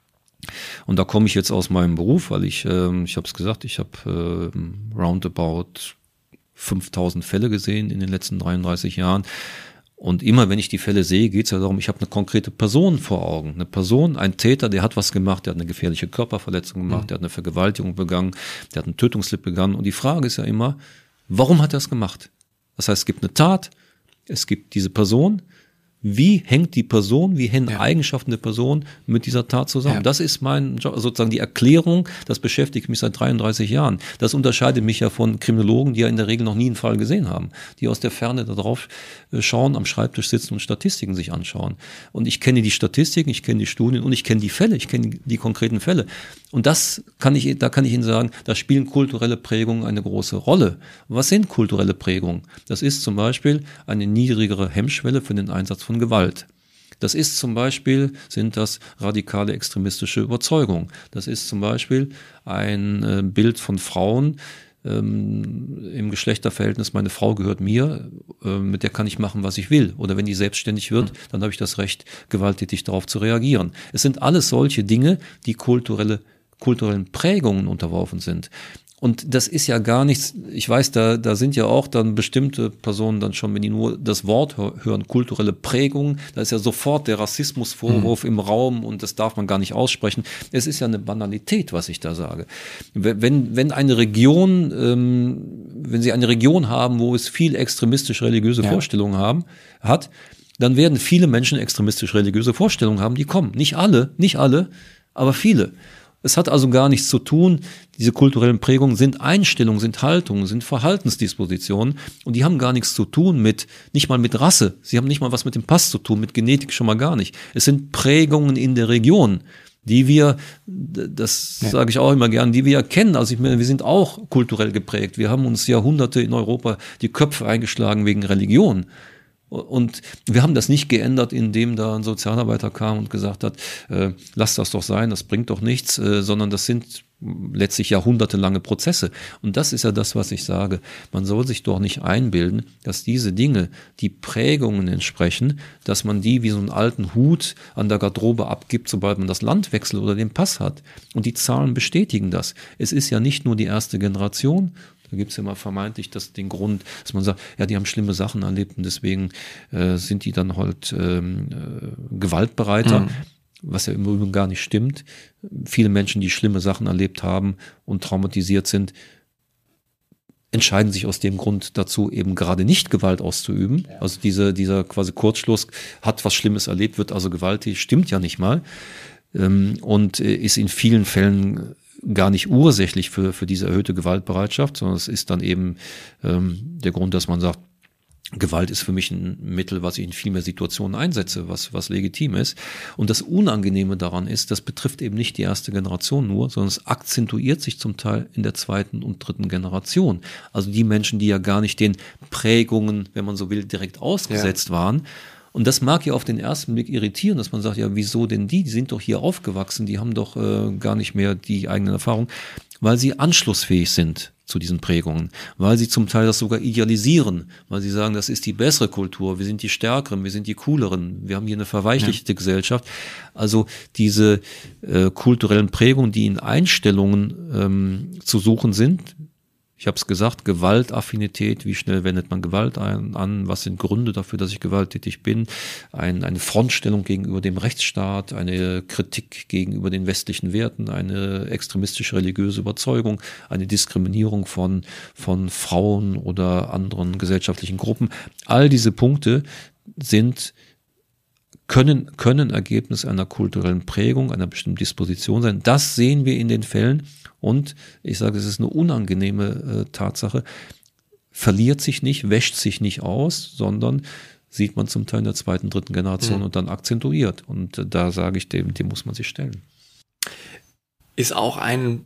und da komme ich jetzt aus meinem Beruf, weil ich, äh, ich habe es gesagt, ich habe äh, roundabout fünftausend Fälle gesehen in den letzten dreiunddreißig Jahren. Und immer wenn ich die Fälle sehe, geht es ja darum, ich habe eine konkrete Person vor Augen. Eine Person, ein Täter, der hat was gemacht, der hat eine gefährliche Körperverletzung gemacht, mhm. der hat eine Vergewaltigung begangen, der hat einen Tötungsdelikt begangen. Und die Frage ist ja immer, warum hat er es gemacht? Das heißt, es gibt eine Tat, es gibt diese Person. Wie hängt die Person, wie hängen ja. Eigenschaften der Person mit dieser Tat zusammen? Ja. Das ist mein Job, sozusagen die Erklärung, das beschäftigt mich seit dreiunddreißig Jahren. Das unterscheidet mich ja von Kriminologen, die ja in der Regel noch nie einen Fall gesehen haben, die aus der Ferne da drauf schauen, am Schreibtisch sitzen und Statistiken sich anschauen. Und ich kenne die Statistiken, ich kenne die Studien und ich kenne die Fälle, ich kenne die konkreten Fälle. Und das kann ich, da kann ich Ihnen sagen, da spielen kulturelle Prägungen eine große Rolle. Was sind kulturelle Prägungen? Das ist zum Beispiel eine niedrigere Hemmschwelle für den Einsatz von Gewalt. Das ist zum Beispiel, sind das radikale extremistische Überzeugungen. Das ist zum Beispiel ein äh, Bild von Frauen ähm, im Geschlechterverhältnis, meine Frau gehört mir, äh, mit der kann ich machen, was ich will. Oder wenn die selbstständig wird, dann habe ich das Recht, gewalttätig darauf zu reagieren. Es sind alles solche Dinge, die kulturelle kulturellen Prägungen unterworfen sind. Und das ist ja gar nichts, ich weiß, da, da sind ja auch dann bestimmte Personen dann schon, wenn die nur das Wort hören, kulturelle Prägungen, da ist ja sofort der Rassismusvorwurf mhm. im Raum und das darf man gar nicht aussprechen. Es ist ja eine Banalität, was ich da sage. Wenn, wenn eine Region, ähm, wenn Sie eine Region haben, wo es viel extremistisch-religiöse ja. Vorstellungen haben, hat, dann werden viele Menschen extremistisch-religiöse Vorstellungen haben, die kommen. Nicht alle, nicht alle, aber viele. Es hat also gar nichts zu tun, diese kulturellen Prägungen sind Einstellungen, sind Haltungen, sind Verhaltensdispositionen und die haben gar nichts zu tun mit, nicht mal mit Rasse, sie haben nicht mal was mit dem Pass zu tun, mit Genetik schon mal gar nicht. Es sind Prägungen in der Region, die wir, das ja. sage ich auch immer gern, die wir erkennen. Also ich meine, wir sind auch kulturell geprägt. Wir haben uns Jahrhunderte in Europa die Köpfe eingeschlagen wegen Religion. Und wir haben das nicht geändert, indem da ein Sozialarbeiter kam und gesagt hat, äh, lass das doch sein, das bringt doch nichts, äh, sondern das sind letztlich jahrhundertelange Prozesse. Und das ist ja das, was ich sage. Man soll sich doch nicht einbilden, dass diese Dinge, die Prägungen entsprechen, dass man die wie so einen alten Hut an der Garderobe abgibt, sobald man das Land wechselt oder den Pass hat. Und die Zahlen bestätigen das. Es ist ja nicht nur die erste Generation. Da gibt es ja immer vermeintlich das, den Grund, dass man sagt, ja, die haben schlimme Sachen erlebt und deswegen äh, sind die dann halt ähm, äh, gewaltbereiter, mhm. was ja im Übrigen gar nicht stimmt. Viele Menschen, die schlimme Sachen erlebt haben und traumatisiert sind, entscheiden sich aus dem Grund dazu, eben gerade nicht Gewalt auszuüben. Ja. Also diese, dieser quasi Kurzschluss, hat was Schlimmes erlebt, wird also gewalttätig, stimmt ja nicht mal. Ähm, und äh, ist in vielen Fällen gar nicht ursächlich für, für diese erhöhte Gewaltbereitschaft, sondern es ist dann eben ähm, der Grund, dass man sagt, Gewalt ist für mich ein Mittel, was ich in viel mehr Situationen einsetze, was, was legitim ist. Und das Unangenehme daran ist, das betrifft eben nicht die erste Generation nur, sondern es akzentuiert sich zum Teil in der zweiten und dritten Generation. Also die Menschen, die ja gar nicht den Prägungen, wenn man so will, direkt ausgesetzt ja. waren. Und das mag ja auf den ersten Blick irritieren, dass man sagt, ja, wieso denn die? Die sind doch hier aufgewachsen, die haben doch äh, gar nicht mehr die eigenen Erfahrungen, weil sie anschlussfähig sind zu diesen Prägungen, weil sie zum Teil das sogar idealisieren, weil sie sagen, das ist die bessere Kultur, wir sind die Stärkeren, wir sind die Cooleren, wir haben hier eine verweichlichte ja. Gesellschaft. Also diese äh, kulturellen Prägungen, die in Einstellungen ähm, zu suchen sind, Ich habe es gesagt, Gewaltaffinität, wie schnell wendet man Gewalt ein, an, was sind Gründe dafür, dass ich gewalttätig bin, ein, eine Frontstellung gegenüber dem Rechtsstaat, eine Kritik gegenüber den westlichen Werten, eine extremistische religiöse Überzeugung, eine Diskriminierung von, von Frauen oder anderen gesellschaftlichen Gruppen. All diese Punkte sind können, können Ergebnis einer kulturellen Prägung, einer bestimmten Disposition sein. Das sehen wir in den Fällen. Und ich sage, es ist eine unangenehme äh, Tatsache, verliert sich nicht, wäscht sich nicht aus, sondern sieht man zum Teil in der zweiten, dritten Generation mhm. und dann akzentuiert. Und äh, da sage ich, dem, dem muss man sich stellen. Ist auch ein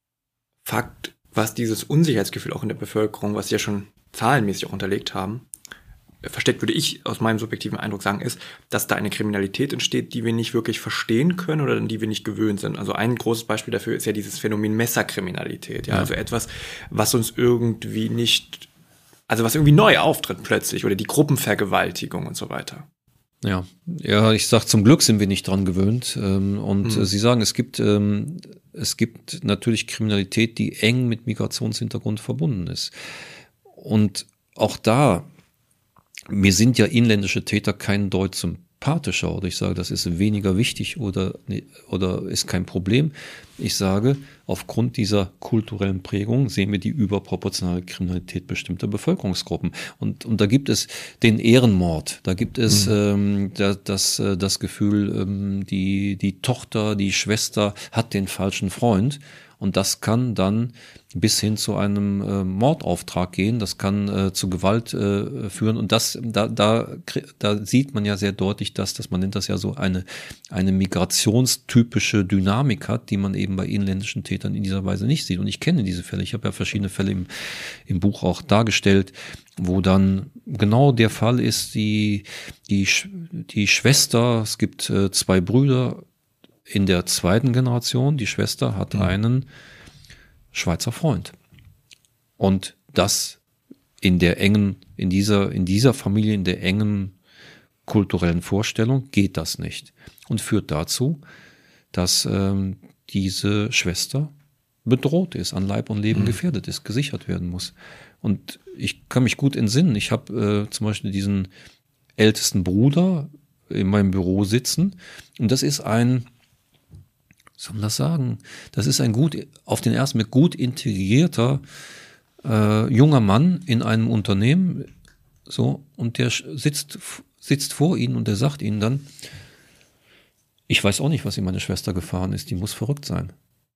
Fakt, was dieses Unsicherheitsgefühl auch in der Bevölkerung, was Sie ja schon zahlenmäßig auch unterlegt haben, versteckt, würde ich aus meinem subjektiven Eindruck sagen, ist, dass da eine Kriminalität entsteht, die wir nicht wirklich verstehen können oder an die wir nicht gewöhnt sind. Also ein großes Beispiel dafür ist ja dieses Phänomen Messerkriminalität. Ja, ja. Also etwas, was uns irgendwie nicht, also was irgendwie neu auftritt plötzlich, oder die Gruppenvergewaltigung und so weiter. Ja, ja, ich sag, zum Glück sind wir nicht dran gewöhnt. Und mhm. Sie sagen, es gibt, es gibt natürlich Kriminalität, die eng mit Migrationshintergrund verbunden ist. Und auch da, mir sind ja inländische Täter kein Deut sympathischer, oder ich sage, das ist weniger wichtig oder, oder ist kein Problem. Ich sage, aufgrund dieser kulturellen Prägung sehen wir die überproportionale Kriminalität bestimmter Bevölkerungsgruppen. Und, und da gibt es den Ehrenmord, da gibt es mhm. ähm, da, das, das Gefühl, ähm, die, die Tochter, die Schwester hat den falschen Freund. Und das kann dann bis hin zu einem äh, Mordauftrag gehen, das kann äh, zu Gewalt äh, führen. Und das, da, da, da sieht man ja sehr deutlich, dass, dass man nennt das ja so eine, eine migrationstypische Dynamik hat, die man eben bei inländischen Tätern in dieser Weise nicht sieht. Und ich kenne diese Fälle. Ich habe ja verschiedene Fälle im, im Buch auch dargestellt, wo dann genau der Fall ist, die, die, die Schwester, es gibt äh, zwei Brüder, in der zweiten Generation, die Schwester hat mhm. einen Schweizer Freund. Und das in der engen, in dieser, in dieser Familie, in der engen kulturellen Vorstellung geht das nicht. Und führt dazu, dass ähm, diese Schwester bedroht ist, an Leib und Leben mhm. gefährdet ist, gesichert werden muss. Und ich kann mich gut entsinnen. Ich habe äh, zum Beispiel diesen ältesten Bruder in meinem Büro sitzen. Und das ist ein soll man das sagen? Das ist ein gut, auf den ersten Blick gut integrierter äh, junger Mann in einem Unternehmen, so, und der sitzt, sitzt vor Ihnen und der sagt Ihnen dann, ich weiß auch nicht, was in meine Schwester gefahren ist, die muss verrückt sein.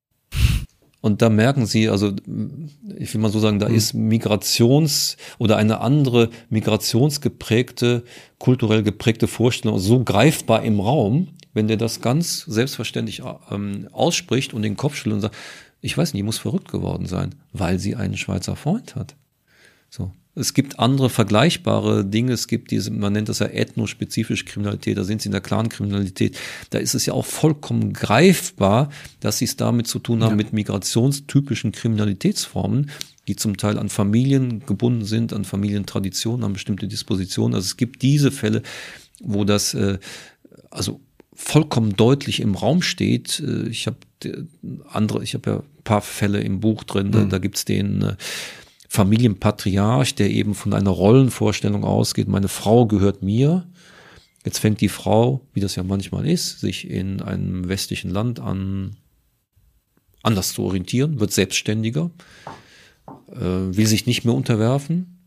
Und da merken Sie, also ich will mal so sagen, da mhm. ist Migrations- oder eine andere migrationsgeprägte, kulturell geprägte Vorstellung so greifbar im Raum, wenn der das ganz selbstverständlich ähm, ausspricht und den Kopf schüttelt und sagt, ich weiß nicht, die muss verrückt geworden sein, weil sie einen Schweizer Freund hat. So. Es gibt andere vergleichbare Dinge, es gibt diese, man nennt das ja ethnospezifische Kriminalität, da sind sie in der Clan-Kriminalität, da ist es ja auch vollkommen greifbar, dass sie es damit zu tun haben ja. mit migrationstypischen Kriminalitätsformen, die zum Teil an Familien gebunden sind, an Familientraditionen, an bestimmte Dispositionen. Also es gibt diese Fälle, wo das äh, also vollkommen deutlich im Raum steht. Ich habe andere, ich habe ja ein paar Fälle im Buch drin, da, mhm. da gibt's den äh, Familienpatriarch, der eben von einer Rollenvorstellung ausgeht, meine Frau gehört mir. Jetzt fängt die Frau, wie das ja manchmal ist, sich in einem westlichen Land an anders zu orientieren, wird selbstständiger, äh, will sich nicht mehr unterwerfen.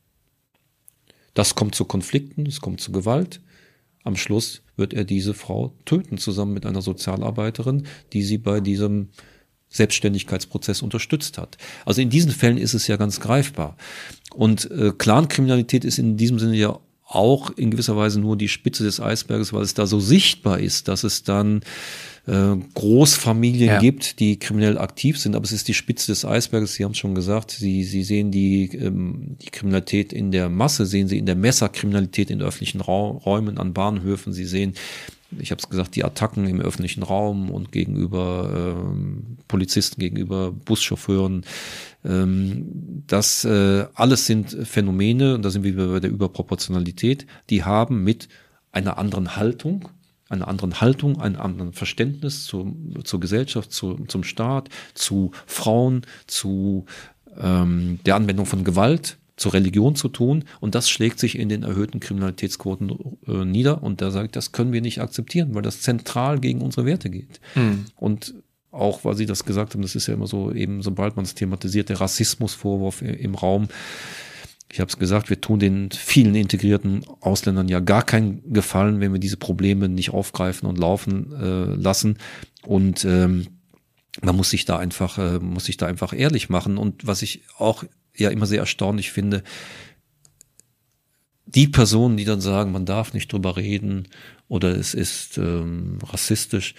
Das kommt zu Konflikten, es kommt zu Gewalt. Am Schluss wird er diese Frau töten, zusammen mit einer Sozialarbeiterin, die sie bei diesem Selbstständigkeitsprozess unterstützt hat. Also in diesen Fällen ist es ja ganz greifbar. Und äh, Clankriminalität ist in diesem Sinne ja auch in gewisser Weise nur die Spitze des Eisberges, weil es da so sichtbar ist, dass es dann äh, Großfamilien ja. gibt, die kriminell aktiv sind, aber es ist die Spitze des Eisberges. Sie haben es schon gesagt, Sie, Sie sehen die, ähm, die Kriminalität in der Masse, sehen Sie in der Messerkriminalität in öffentlichen Ra- Räumen, an Bahnhöfen, Sie sehen, ich habe es gesagt, die Attacken im öffentlichen Raum und gegenüber ähm, Polizisten, gegenüber Buschauffeuren. Ähm, das äh, alles sind Phänomene, und da sind wir bei der Überproportionalität, die haben mit einer anderen Haltung, einer anderen Haltung, einem anderen Verständnis zu, zur Gesellschaft, zu, zum Staat, zu Frauen, zu ähm, der Anwendung von Gewalt zur Religion zu tun, und das schlägt sich in den erhöhten Kriminalitätsquoten äh, nieder, und da sage ich, das können wir nicht akzeptieren, weil das zentral gegen unsere Werte geht. Mhm. Und auch, weil Sie das gesagt haben, das ist ja immer so, eben sobald man es thematisiert, der Rassismusvorwurf im Raum. Ich habe es gesagt, wir tun den vielen integrierten Ausländern ja gar keinen Gefallen, wenn wir diese Probleme nicht aufgreifen und laufen äh, lassen. Und ähm, man muss sich da einfach, äh, muss sich da einfach ehrlich machen. Und was ich auch ja immer sehr erstaunlich finde, die Personen, die dann sagen, man darf nicht drüber reden oder es ist ähm, rassistisch,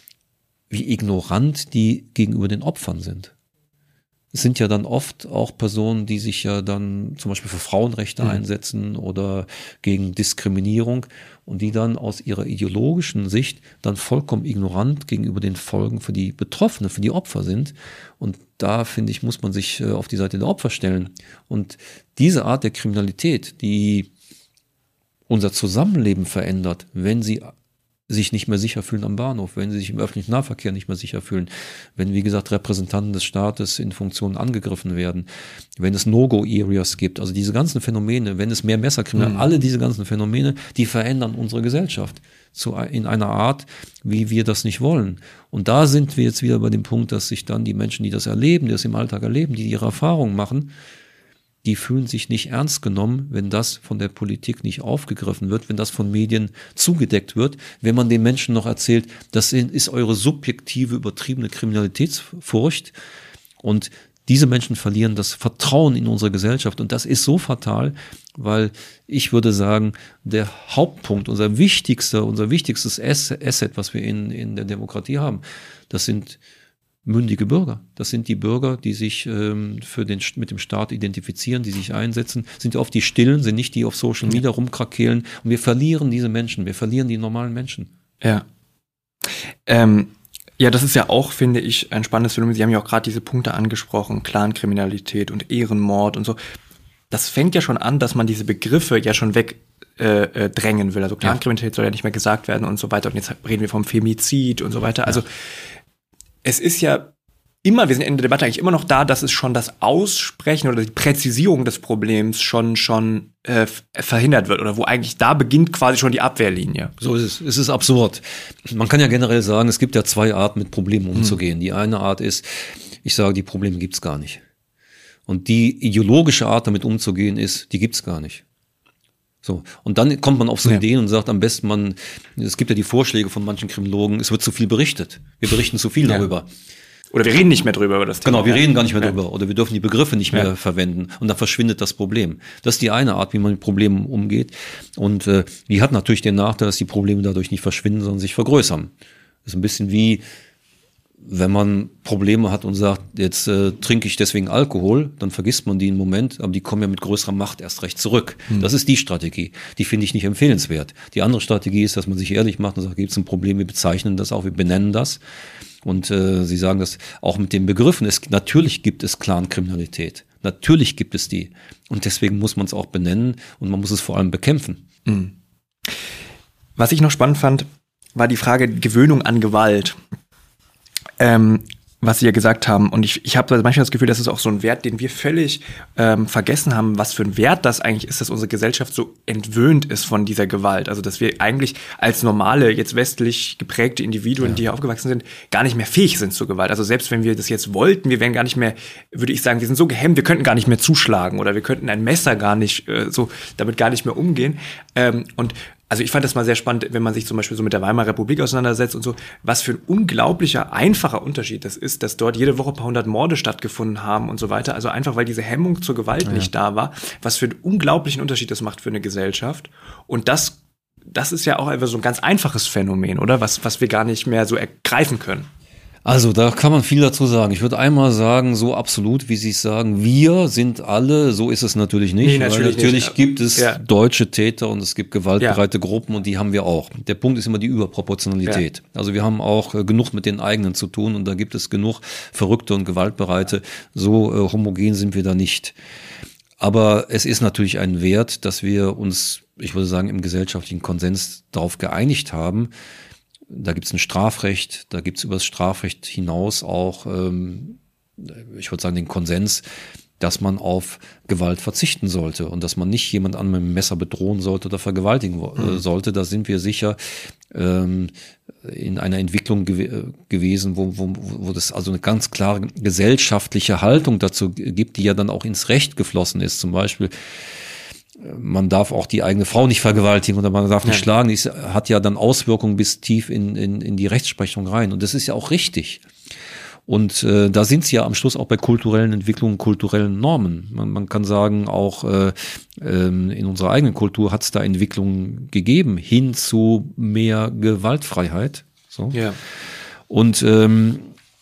wie ignorant die gegenüber den Opfern sind. Es sind ja dann oft auch Personen, die sich ja dann zum Beispiel für Frauenrechte mhm. einsetzen oder gegen Diskriminierung und die dann aus ihrer ideologischen Sicht dann vollkommen ignorant gegenüber den Folgen für die Betroffenen, für die Opfer sind. Und da, finde ich, muss man sich äh, auf die Seite der Opfer stellen. Und diese Art der Kriminalität, die unser Zusammenleben verändert, wenn sie sich nicht mehr sicher fühlen am Bahnhof, wenn sie sich im öffentlichen Nahverkehr nicht mehr sicher fühlen, wenn, wie gesagt, Repräsentanten des Staates in Funktionen angegriffen werden, wenn es No-Go-Areas gibt, also diese ganzen Phänomene, wenn es mehr Messerkriminalität, mhm. alle diese ganzen Phänomene, die verändern unsere Gesellschaft zu, in einer Art, wie wir das nicht wollen. Und da sind wir jetzt wieder bei dem Punkt, dass sich dann die Menschen, die das erleben, die das im Alltag erleben, die ihre Erfahrungen machen, die fühlen sich nicht ernst genommen, wenn das von der Politik nicht aufgegriffen wird, wenn das von Medien zugedeckt wird, wenn man den Menschen noch erzählt, das ist eure subjektive, übertriebene Kriminalitätsfurcht, und diese Menschen verlieren das Vertrauen in unsere Gesellschaft, und das ist so fatal, weil ich würde sagen, der Hauptpunkt, unser wichtigster, unser wichtigstes Asset, was wir in, in der Demokratie haben, das sind mündige Bürger. Das sind die Bürger, die sich ähm, für den mit dem Staat identifizieren, die sich einsetzen, sind oft die Stillen, sind nicht die auf Social Media rumkrakehlen. Und wir verlieren diese Menschen, wir verlieren die normalen Menschen. Ja. Ähm, ja, das ist ja auch, finde ich, ein spannendes Phänomen. Sie haben ja auch gerade diese Punkte angesprochen, Clankriminalität und Ehrenmord und so. Das fängt ja schon an, dass man diese Begriffe ja schon weg äh, äh, drängen will. Also Clankriminalität soll ja nicht mehr gesagt werden und so weiter. Und jetzt reden wir vom Femizid und so weiter. Also es ist ja immer, wir sind in der Debatte eigentlich immer noch da, dass es schon das Aussprechen oder die Präzisierung des Problems schon schon äh, verhindert wird, oder wo eigentlich da beginnt quasi schon die Abwehrlinie. So ist es. Es ist absurd. Man kann ja generell sagen, es gibt ja zwei Arten, mit Problemen umzugehen. Hm. Die eine Art ist, ich sage, die Probleme gibt's gar nicht. Und die ideologische Art, damit umzugehen, ist, die gibt's gar nicht. So. Und dann kommt man auf so ja. Ideen und sagt, am besten man, es gibt ja die Vorschläge von manchen Kriminologen, es wird zu viel berichtet. Wir berichten zu viel ja. darüber. Oder wir reden nicht mehr drüber über das Thema. Genau, wir reden gar nicht mehr ja. drüber. Oder wir dürfen die Begriffe nicht mehr ja. verwenden. Und dann verschwindet das Problem. Das ist die eine Art, wie man mit Problemen umgeht. Und äh, die hat natürlich den Nachteil, dass die Probleme dadurch nicht verschwinden, sondern sich vergrößern. Das ist ein bisschen wie, wenn man Probleme hat und sagt, jetzt äh, trinke ich deswegen Alkohol, dann vergisst man die einen Moment, aber die kommen ja mit größerer Macht erst recht zurück. Hm. Das ist die Strategie. Die finde ich nicht empfehlenswert. Die andere Strategie ist, dass man sich ehrlich macht und sagt, gibt es ein Problem, wir bezeichnen das auch, wir benennen das. Und äh, Sie sagen das auch mit den Begriffen. Es, natürlich gibt es Clankriminalität. Natürlich gibt es die. Und deswegen muss man es auch benennen und man muss es vor allem bekämpfen. Hm. Was ich noch spannend fand, war die Frage Gewöhnung an Gewalt. Ähm, was Sie ja gesagt haben. Und ich, ich habe manchmal das Gefühl, das ist auch so ein Wert, den wir völlig ähm, vergessen haben, was für ein Wert das eigentlich ist, dass unsere Gesellschaft so entwöhnt ist von dieser Gewalt. Also dass wir eigentlich als normale, jetzt westlich geprägte Individuen, ja. die hier aufgewachsen sind, gar nicht mehr fähig sind zur Gewalt. Also selbst wenn wir das jetzt wollten, wir wären gar nicht mehr, würde ich sagen, wir sind so gehemmt, wir könnten gar nicht mehr zuschlagen oder wir könnten ein Messer gar nicht, äh, so damit gar nicht mehr umgehen. Ähm, und Also ich fand das mal sehr spannend, wenn man sich zum Beispiel so mit der Weimarer Republik auseinandersetzt und so, was für ein unglaublicher, einfacher Unterschied das ist, dass dort jede Woche ein paar hundert Morde stattgefunden haben und so weiter. Also einfach, weil diese Hemmung zur Gewalt ja. nicht da war, was für einen unglaublichen Unterschied das macht für eine Gesellschaft. Und das, das ist ja auch einfach so ein ganz einfaches Phänomen, oder? Was, was wir gar nicht mehr so ergreifen können. Also da kann man viel dazu sagen. Ich würde einmal sagen, so absolut, wie Sie es sagen, wir sind alle, so ist es natürlich nicht. Nee, natürlich weil natürlich nicht. Gibt es ja. deutsche Täter und es gibt gewaltbereite ja. Gruppen und die haben wir auch. Der Punkt ist immer die Überproportionalität. Ja. Also wir haben auch äh, genug mit den eigenen zu tun und da gibt es genug Verrückte und Gewaltbereite. So äh, homogen sind wir da nicht. Aber es ist natürlich ein Wert, dass wir uns, ich würde sagen, im gesellschaftlichen Konsens darauf geeinigt haben. Da gibt es ein Strafrecht, da gibt es über das Strafrecht hinaus auch, ähm, ich würde sagen, den Konsens, dass man auf Gewalt verzichten sollte und dass man nicht jemand an einem Messer bedrohen sollte oder vergewaltigen mhm. sollte. Da sind wir sicher ähm, in einer Entwicklung gew- gewesen, wo, wo, wo das also eine ganz klare gesellschaftliche Haltung dazu gibt, die ja dann auch ins Recht geflossen ist. Zum Beispiel, man darf auch die eigene Frau nicht vergewaltigen oder man darf nicht ja. schlagen. Das hat ja dann Auswirkungen bis tief in, in, in die Rechtsprechung rein. Und das ist ja auch richtig. Und äh, da sind sie ja am Schluss auch bei kulturellen Entwicklungen, kulturellen Normen. Man, man kann sagen, auch äh, ähm, in unserer eigenen Kultur hat es da Entwicklungen gegeben, hin zu mehr Gewaltfreiheit. So. Ja. Und ähm,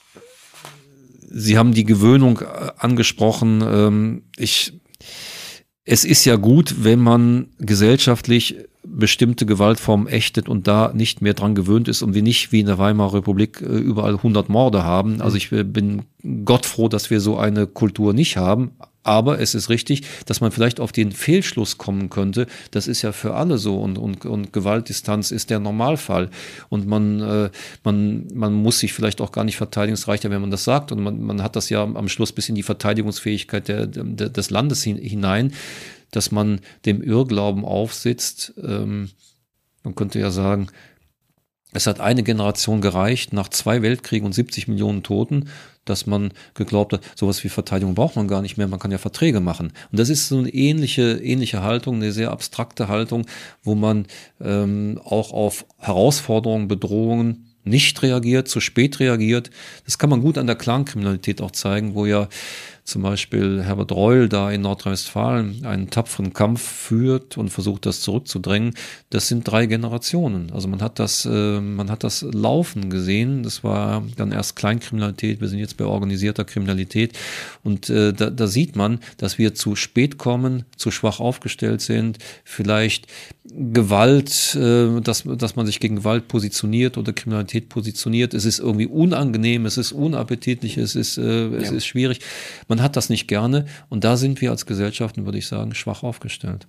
Sie haben die Gewöhnung angesprochen. Ähm, ich, es ist ja gut, wenn man gesellschaftlich bestimmte Gewaltformen ächtet und da nicht mehr dran gewöhnt ist und wir nicht wie in der Weimarer Republik überall hundert Morde haben. Also ich bin Gott froh, dass wir so eine Kultur nicht haben. Aber es ist richtig, dass man vielleicht auf den Fehlschluss kommen könnte. Das ist ja für alle so und, und, und Gewaltdistanz ist der Normalfall. Und man, äh, man, man muss sich vielleicht auch gar nicht verteidigen. Es reicht ja, wenn man das sagt. Und man, man hat das ja am Schluss bis in die Verteidigungsfähigkeit der, der, des Landes hinein, dass man dem Irrglauben aufsitzt. Ähm, man könnte ja sagen, es hat eine Generation gereicht, nach zwei Weltkriegen und siebzig Millionen Toten, dass man geglaubt hat, sowas wie Verteidigung braucht man gar nicht mehr, man kann ja Verträge machen. Und das ist so eine ähnliche, ähnliche Haltung, eine sehr abstrakte Haltung, wo man ähm, auch auf Herausforderungen, Bedrohungen nicht reagiert, zu spät reagiert. Das kann man gut an der Clankriminalität auch zeigen, wo ja zum Beispiel Herbert Reul da in Nordrhein-Westfalen einen tapferen Kampf führt und versucht, das zurückzudrängen. Das sind drei Generationen. Also man hat das, äh, man hat das laufen gesehen. Das war dann erst Kleinkriminalität. Wir sind jetzt bei organisierter Kriminalität. Und äh, da, da sieht man, dass wir zu spät kommen, zu schwach aufgestellt sind, vielleicht Gewalt, äh, dass, dass man sich gegen Gewalt positioniert oder Kriminalität positioniert. Es ist irgendwie unangenehm, es ist unappetitlich, es ist, äh, es ja. ist schwierig. Man hat das nicht gerne und da sind wir als Gesellschaften, würde ich sagen, schwach aufgestellt.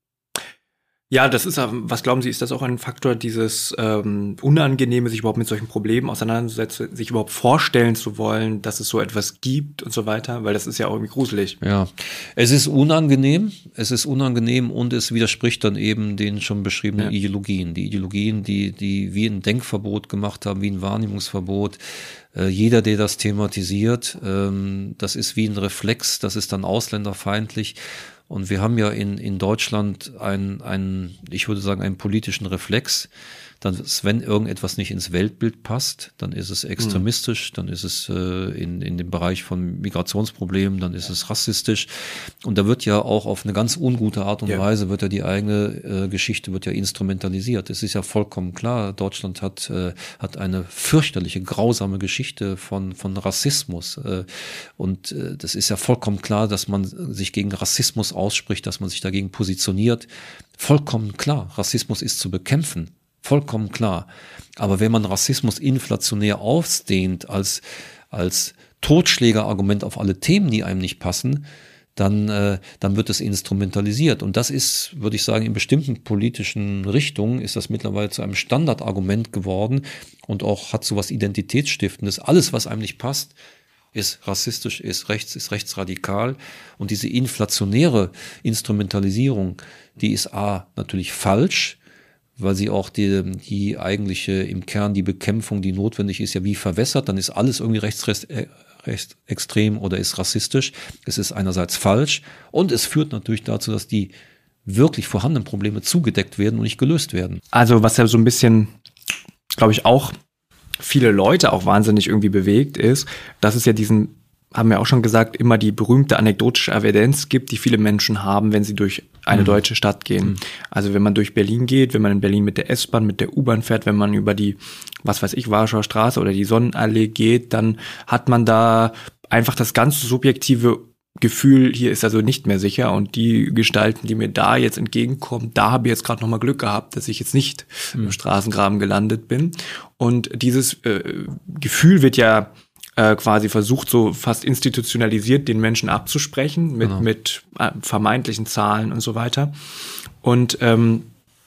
Ja, das ist, was glauben Sie, ist das auch ein Faktor, dieses ähm, Unangenehme, sich überhaupt mit solchen Problemen auseinanderzusetzen, sich überhaupt vorstellen zu wollen, dass es so etwas gibt und so weiter, weil das ist ja auch irgendwie gruselig. Ja, es ist unangenehm, es ist unangenehm und es widerspricht dann eben den schon beschriebenen ja. Ideologien. Die Ideologien, die, die wie ein Denkverbot gemacht haben, wie ein Wahrnehmungsverbot. Äh, jeder, der das thematisiert, ähm, das ist wie ein Reflex, das ist dann ausländerfeindlich. Und wir haben ja in, in Deutschland einen, einen, ich würde sagen, einen politischen Reflex. Dann, wenn irgendetwas nicht ins Weltbild passt, dann ist es extremistisch, dann ist es äh, in, in dem Bereich von Migrationsproblemen, dann ist es rassistisch. Und da wird ja auch auf eine ganz ungute Art und ja. Weise, wird ja die eigene äh, Geschichte wird ja instrumentalisiert. Es ist ja vollkommen klar, Deutschland hat, äh, hat eine fürchterliche, grausame Geschichte von, von Rassismus. Äh, und äh, das ist ja vollkommen klar, dass man sich gegen Rassismus ausspricht, dass man sich dagegen positioniert. Vollkommen klar, Rassismus ist zu bekämpfen. Vollkommen klar. Aber wenn man Rassismus inflationär ausdehnt als, als Totschlägerargument auf alle Themen, die einem nicht passen, dann, äh, dann wird es instrumentalisiert. Und das ist, würde ich sagen, in bestimmten politischen Richtungen ist das mittlerweile zu einem Standardargument geworden und auch hat so was Identitätsstiftendes. Alles, was einem nicht passt, ist rassistisch, ist rechts, ist rechtsradikal. Und diese inflationäre Instrumentalisierung, die ist A, natürlich falsch, weil sie auch die, die eigentliche, im Kern die Bekämpfung, die notwendig ist, ja wie verwässert, dann ist alles irgendwie rechts, rechts, rechtsextrem oder ist rassistisch. Es ist einerseits falsch und es führt natürlich dazu, dass die wirklich vorhandenen Probleme zugedeckt werden und nicht gelöst werden. Also was ja so ein bisschen, glaube ich, auch viele Leute auch wahnsinnig irgendwie bewegt ist, dass es ja diesen, haben wir auch schon gesagt, immer die berühmte anekdotische Evidenz gibt, die viele Menschen haben, wenn sie durch eine mhm. deutsche Stadt gehen. Mhm. Also wenn man durch Berlin geht, wenn man in Berlin mit der S-Bahn, mit der U-Bahn fährt, wenn man über die, was weiß ich, Warschauer Straße oder die Sonnenallee geht, dann hat man da einfach das ganz subjektive Gefühl, hier ist also nicht mehr sicher und die Gestalten, die mir da jetzt entgegenkommen, da habe ich jetzt gerade nochmal Glück gehabt, dass ich jetzt nicht mhm. im Straßengraben gelandet bin. Und dieses äh, Gefühl wird ja quasi versucht, so fast institutionalisiert den Menschen abzusprechen mit, genau. mit vermeintlichen Zahlen und so weiter. Und ähm,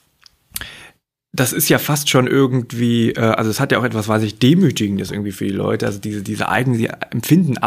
das ist ja fast schon irgendwie, äh, also es hat ja auch etwas, weiß ich, Demütigendes irgendwie für die Leute, also diese, diese eigenen, die empfinden ab,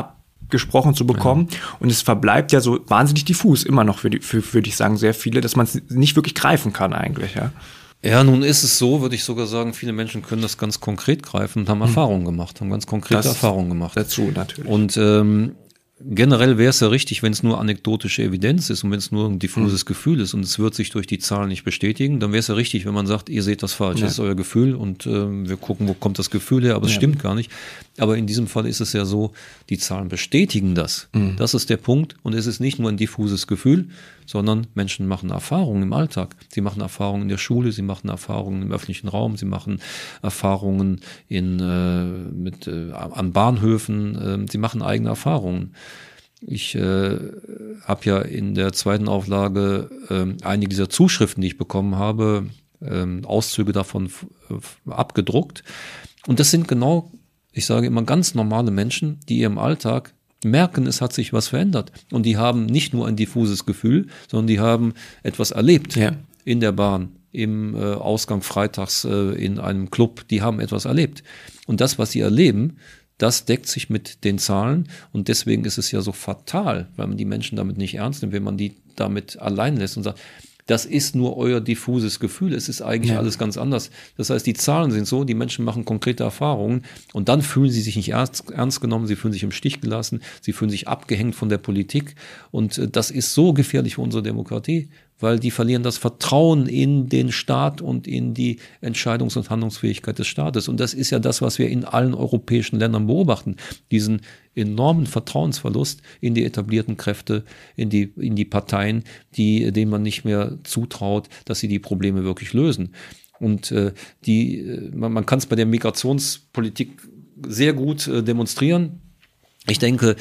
gesprochen zu bekommen. Ja. Und es verbleibt ja so wahnsinnig diffus immer noch, für die, für, würde ich sagen, sehr viele, dass man es nicht wirklich greifen kann eigentlich. Ja. Ja, nun ist es so, würde ich sogar sagen, viele Menschen können das ganz konkret greifen und haben hm. Erfahrungen gemacht, haben ganz konkrete das Erfahrungen gemacht. Dazu natürlich. Und ähm, generell wäre es ja richtig, wenn es nur anekdotische Evidenz ist und wenn es nur ein diffuses mhm. Gefühl ist und es wird sich durch die Zahlen nicht bestätigen, dann wäre es ja richtig, wenn man sagt, ihr seht das falsch, ja. das ist euer Gefühl und äh, wir gucken, wo kommt das Gefühl her, aber es ja. stimmt gar nicht. Aber in diesem Fall ist es ja so, die Zahlen bestätigen das. Mhm. Das ist der Punkt und es ist nicht nur ein diffuses Gefühl, sondern Menschen machen Erfahrungen im Alltag. Sie machen Erfahrungen in der Schule, sie machen Erfahrungen im öffentlichen Raum, sie machen Erfahrungen in, äh, mit, äh, an Bahnhöfen, äh, sie machen eigene Erfahrungen. Ich äh, habe ja in der zweiten Auflage äh, einige dieser Zuschriften, die ich bekommen habe, äh, Auszüge davon f- f- abgedruckt. Und das sind genau, ich sage immer, ganz normale Menschen, die im Alltag merken, es hat sich was verändert. Und die haben nicht nur ein diffuses Gefühl, sondern die haben etwas erlebt ja. in der Bahn, im äh, Ausgang freitags äh, in einem Club. Die haben etwas erlebt. Und das, was sie erleben, das deckt sich mit den Zahlen. Und deswegen ist es ja so fatal, weil man die Menschen damit nicht ernst nimmt, wenn man die damit allein lässt und sagt, das ist nur euer diffuses Gefühl. Es ist eigentlich ja. alles ganz anders. Das heißt, die Zahlen sind so, die Menschen machen konkrete Erfahrungen und dann fühlen sie sich nicht ernst, ernst genommen, sie fühlen sich im Stich gelassen, sie fühlen sich abgehängt von der Politik und äh, das ist so gefährlich für unsere Demokratie, weil die verlieren das Vertrauen in den Staat und in die Entscheidungs- und Handlungsfähigkeit des Staates. Und das ist ja das, was wir in allen europäischen Ländern beobachten. Diesen enormen Vertrauensverlust in die etablierten Kräfte, in die, in die Parteien, die, denen man nicht mehr zutraut, dass sie die Probleme wirklich lösen. Und äh, die, man, man kann es bei der Migrationspolitik sehr gut äh, demonstrieren. Ich denke,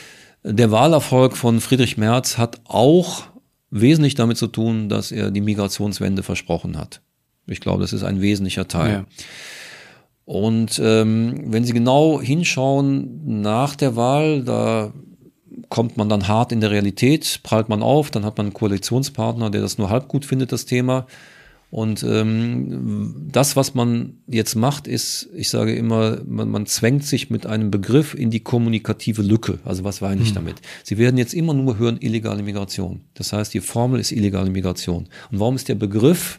der Wahlerfolg von Friedrich Merz hat auch wesentlich damit zu tun, dass er die Migrationswende versprochen hat. Ich glaube, das ist ein wesentlicher Teil. Ja. Und ähm, wenn Sie genau hinschauen nach der Wahl, da kommt man dann hart in der Realität, prallt man auf, dann hat man einen Koalitionspartner, der das nur halb gut findet, das Thema. Und ähm, das, was man jetzt macht, ist, ich sage immer, man, man zwängt sich mit einem Begriff in die kommunikative Lücke. Also was meine ich hm. damit? Sie werden jetzt immer nur hören, illegale Migration. Das heißt, die Formel ist illegale Migration. Und warum ist der Begriff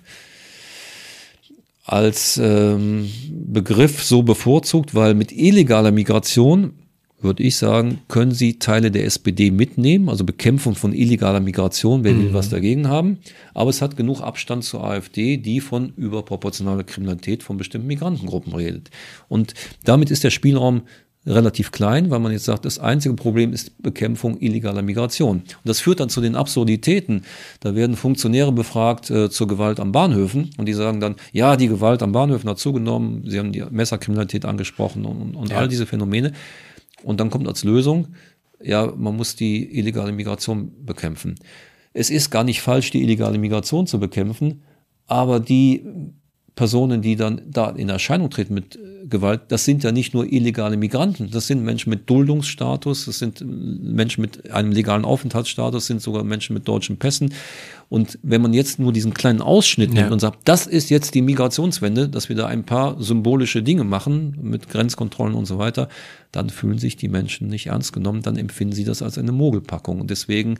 als ähm, Begriff so bevorzugt? Weil mit illegaler Migration, würde ich sagen, können Sie Teile der S P D mitnehmen, also Bekämpfung von illegaler Migration, wer mhm. will was dagegen haben. Aber es hat genug Abstand zur AfD, die von überproportionaler Kriminalität von bestimmten Migrantengruppen redet. Und damit ist der Spielraum relativ klein, weil man jetzt sagt, das einzige Problem ist Bekämpfung illegaler Migration. Und das führt dann zu den Absurditäten. Da werden Funktionäre befragt äh, zur Gewalt am Bahnhöfen und die sagen dann, ja, die Gewalt am Bahnhöfen hat zugenommen, Sie haben die Messerkriminalität angesprochen und, und ja. all diese Phänomene. Und dann kommt als Lösung, ja, man muss die illegale Migration bekämpfen. Es ist gar nicht falsch, die illegale Migration zu bekämpfen, aber die Personen, die dann da in Erscheinung treten mit Gewalt, das sind ja nicht nur illegale Migranten, das sind Menschen mit Duldungsstatus, das sind Menschen mit einem legalen Aufenthaltsstatus, das sind sogar Menschen mit deutschen Pässen. Und wenn man jetzt nur diesen kleinen Ausschnitt nimmt ja. und sagt, das ist jetzt die Migrationswende, dass wir da ein paar symbolische Dinge machen mit Grenzkontrollen und so weiter, dann fühlen sich die Menschen nicht ernst genommen, dann empfinden sie das als eine Mogelpackung. Und deswegen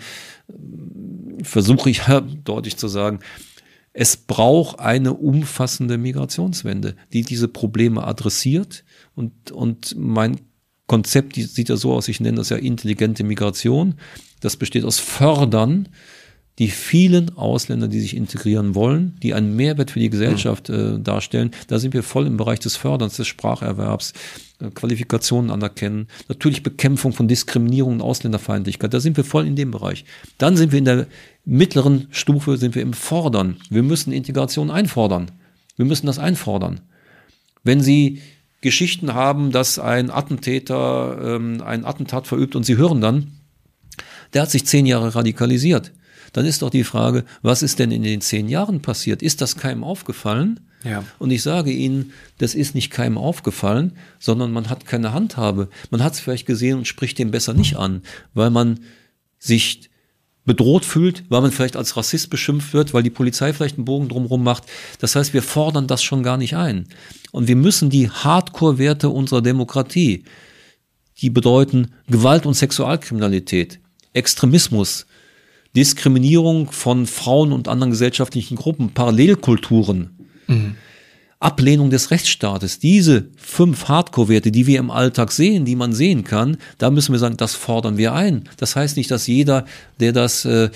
versuche ich ja deutlich zu sagen, es braucht eine umfassende Migrationswende, die diese Probleme adressiert. Und, und mein Konzept die sieht ja so aus, ich nenne das ja intelligente Migration. Das besteht aus Fördern die vielen Ausländer, die sich integrieren wollen, die einen Mehrwert für die Gesellschaft äh, darstellen. Da sind wir voll im Bereich des Förderns, des Spracherwerbs, äh, Qualifikationen anerkennen, natürlich Bekämpfung von Diskriminierung und Ausländerfeindlichkeit. Da sind wir voll in dem Bereich. Dann sind wir in der mittleren Stufe, sind wir im Fordern. Wir müssen Integration einfordern. Wir müssen das einfordern. Wenn Sie Geschichten haben, dass ein Attentäter ähm, ein Attentat verübt und Sie hören dann, der hat sich zehn Jahre radikalisiert, dann ist doch die Frage, was ist denn in den zehn Jahren passiert? Ist das keinem aufgefallen? Ja. Und ich sage Ihnen, das ist nicht keinem aufgefallen, sondern man hat keine Handhabe. Man hat es vielleicht gesehen und spricht dem besser nicht an, weil man sich bedroht fühlt, weil man vielleicht als Rassist beschimpft wird, weil die Polizei vielleicht einen Bogen drumherum macht. Das heißt, wir fordern das schon gar nicht ein. Und wir müssen die Hardcore-Werte unserer Demokratie, die bedeuten Gewalt und Sexualkriminalität, Extremismus, Diskriminierung von Frauen und anderen gesellschaftlichen Gruppen, Parallelkulturen, mhm. Ablehnung des Rechtsstaates. Diese fünf Hardcore-Werte, die wir im Alltag sehen, die man sehen kann, da müssen wir sagen, das fordern wir ein. Das heißt nicht, dass jeder, der das, äh,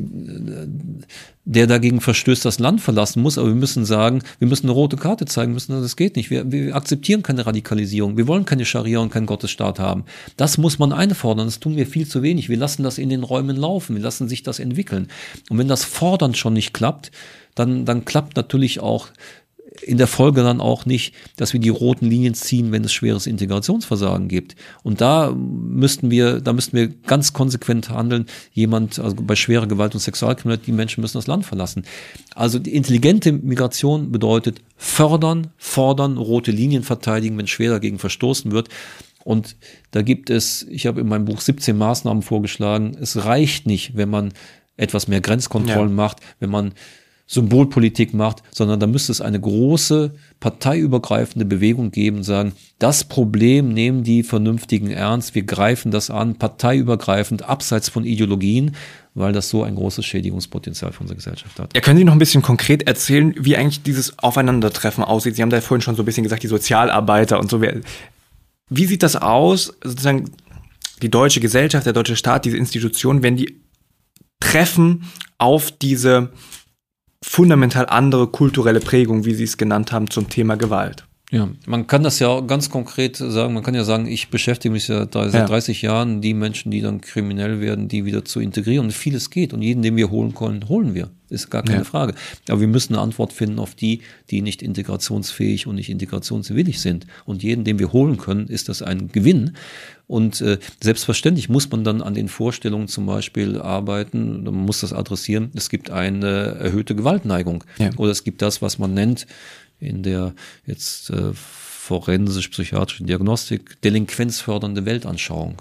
der dagegen verstößt, das Land verlassen muss, aber wir müssen sagen, wir müssen eine rote Karte zeigen, müssen, das geht nicht. Wir, wir akzeptieren keine Radikalisierung. Wir wollen keine Scharia und keinen Gottesstaat haben. Das muss man einfordern. Das tun wir viel zu wenig. Wir lassen das in den Räumen laufen. Wir lassen sich das entwickeln. Und wenn das Fordern schon nicht klappt, dann, dann klappt natürlich auch in der Folge dann auch nicht, dass wir die roten Linien ziehen, wenn es schweres Integrationsversagen gibt. Und da müssten wir, da müssten wir ganz konsequent handeln. Jemand, also bei schwerer Gewalt und Sexualkriminalität, die Menschen müssen das Land verlassen. Also die intelligente Migration bedeutet fördern, fordern, rote Linien verteidigen, wenn schwer dagegen verstoßen wird. Und da gibt es, ich habe in meinem Buch siebzehn Maßnahmen vorgeschlagen. Es reicht nicht, wenn man etwas mehr Grenzkontrollen ja. macht, wenn man Symbolpolitik macht, sondern da müsste es eine große parteiübergreifende Bewegung geben und sagen, das Problem nehmen die Vernünftigen ernst, wir greifen das an, parteiübergreifend, abseits von Ideologien, weil das so ein großes Schädigungspotenzial für unsere Gesellschaft hat. Ja, können Sie noch ein bisschen konkret erzählen, wie eigentlich dieses Aufeinandertreffen aussieht? Sie haben da vorhin schon so ein bisschen gesagt, die Sozialarbeiter und so. Wie sieht das aus, sozusagen die deutsche Gesellschaft, der deutsche Staat, diese Institutionen, wenn die treffen auf diese fundamental andere kulturelle Prägung, wie Sie es genannt haben, zum Thema Gewalt? Ja, man kann das ja ganz konkret sagen, man kann ja sagen, ich beschäftige mich ja seit ja. dreißig Jahren, die Menschen, die dann kriminell werden, die wieder zu integrieren. Und vieles geht. Und jeden, den wir holen können, holen wir. Ist gar keine ja. Frage. Aber wir müssen eine Antwort finden auf die, die nicht integrationsfähig und nicht integrationswillig sind. Und jeden, den wir holen können, ist das ein Gewinn. Und äh, selbstverständlich muss man dann an den Vorstellungen zum Beispiel arbeiten, man muss das adressieren. Es gibt eine erhöhte Gewaltneigung. Ja. Oder es gibt das, was man nennt, in der jetzt äh, forensisch-psychiatrischen Diagnostik, delinquenzfördernde Weltanschauung.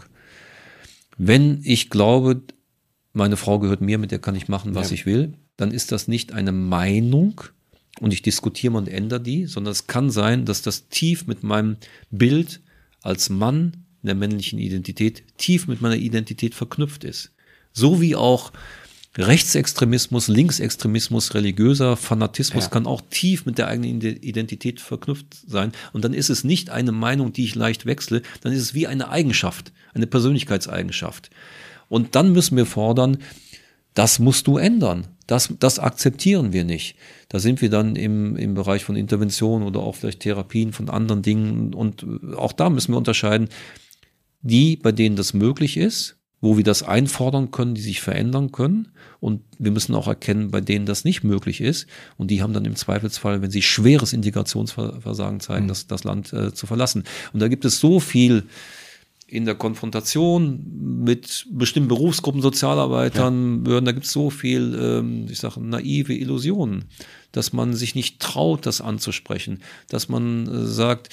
Wenn ich glaube, meine Frau gehört mir, mit der kann ich machen, was ja. ich will, dann ist das nicht eine Meinung und ich diskutiere mal und ändere die, sondern es kann sein, dass das tief mit meinem Bild als Mann in der männlichen Identität, tief mit meiner Identität verknüpft ist. So wie auch Rechtsextremismus, Linksextremismus, religiöser Fanatismus ja. kann auch tief mit der eigenen Identität verknüpft sein. Und dann ist es nicht eine Meinung, die ich leicht wechsle, dann ist es wie eine Eigenschaft, eine Persönlichkeitseigenschaft. Und dann müssen wir fordern, das musst du ändern. Das, das akzeptieren wir nicht. Da sind wir dann im, im Bereich von Intervention oder auch vielleicht Therapien von anderen Dingen. Und auch da müssen wir unterscheiden, die, bei denen das möglich ist, wo wir das einfordern können, die sich verändern können. Und wir müssen auch erkennen, bei denen das nicht möglich ist. Und die haben dann im Zweifelsfall, wenn sie schweres Integrationsversagen zeigen, mhm. das, das Land äh, zu verlassen. Und da gibt es so viel in der Konfrontation mit bestimmten Berufsgruppen, Sozialarbeitern, Behörden, ja. da gibt es so viel, ähm, ich sage, naive Illusionen, dass man sich nicht traut, das anzusprechen, dass man äh, sagt,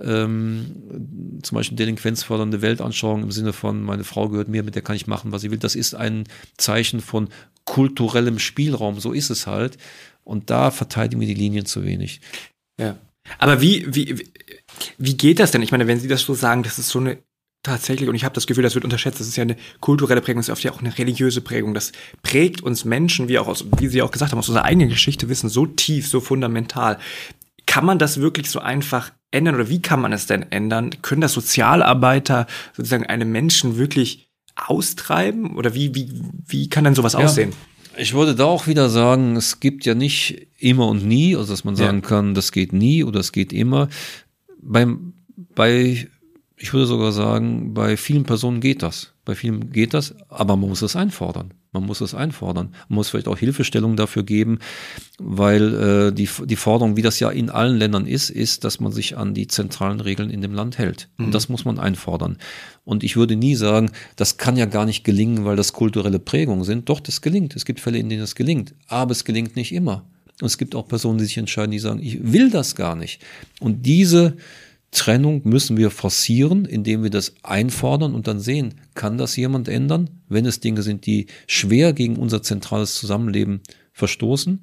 ähm, zum Beispiel delinquenzfördernde Weltanschauung im Sinne von, meine Frau gehört mir, mit der kann ich machen, was sie will, das ist ein Zeichen von kulturellem Spielraum, so ist es halt. Und da verteidigen wir die Linien zu wenig. Ja. Aber wie, wie, wie geht das denn? Ich meine, wenn Sie das so sagen, das ist so eine tatsächlich, und ich habe das Gefühl, das wird unterschätzt, das ist ja eine kulturelle Prägung, das ist oft ja auch eine religiöse Prägung, das prägt uns Menschen, wie auch aus, wie Sie auch gesagt haben, aus unserer eigenen Geschichte wissen, so tief, so fundamental. Kann man das wirklich so einfach ändern oder wie kann man es denn ändern? Können das Sozialarbeiter sozusagen einem Menschen wirklich austreiben oder wie, wie, wie kann denn sowas ja. aussehen? Ich würde da auch wieder sagen, es gibt ja nicht immer und nie, also dass man sagen ja. kann, das geht nie oder es geht immer. Beim, bei Ich würde sogar sagen, bei vielen Personen geht das. Bei vielen geht das, aber man muss es einfordern. Man muss es einfordern. Man muss vielleicht auch Hilfestellung dafür geben, weil äh, die, die Forderung, wie das ja in allen Ländern ist, ist, dass man sich an die zentralen Regeln in dem Land hält. Mhm. Und das muss man einfordern. Und ich würde nie sagen, das kann ja gar nicht gelingen, weil das kulturelle Prägungen sind. Doch, das gelingt. Es gibt Fälle, in denen es gelingt. Aber es gelingt nicht immer. Und es gibt auch Personen, die sich entscheiden, die sagen, ich will das gar nicht. Und diese Trennung müssen wir forcieren, indem wir das einfordern und dann sehen, kann das jemand ändern, wenn es Dinge sind, die schwer gegen unser zentrales Zusammenleben verstoßen,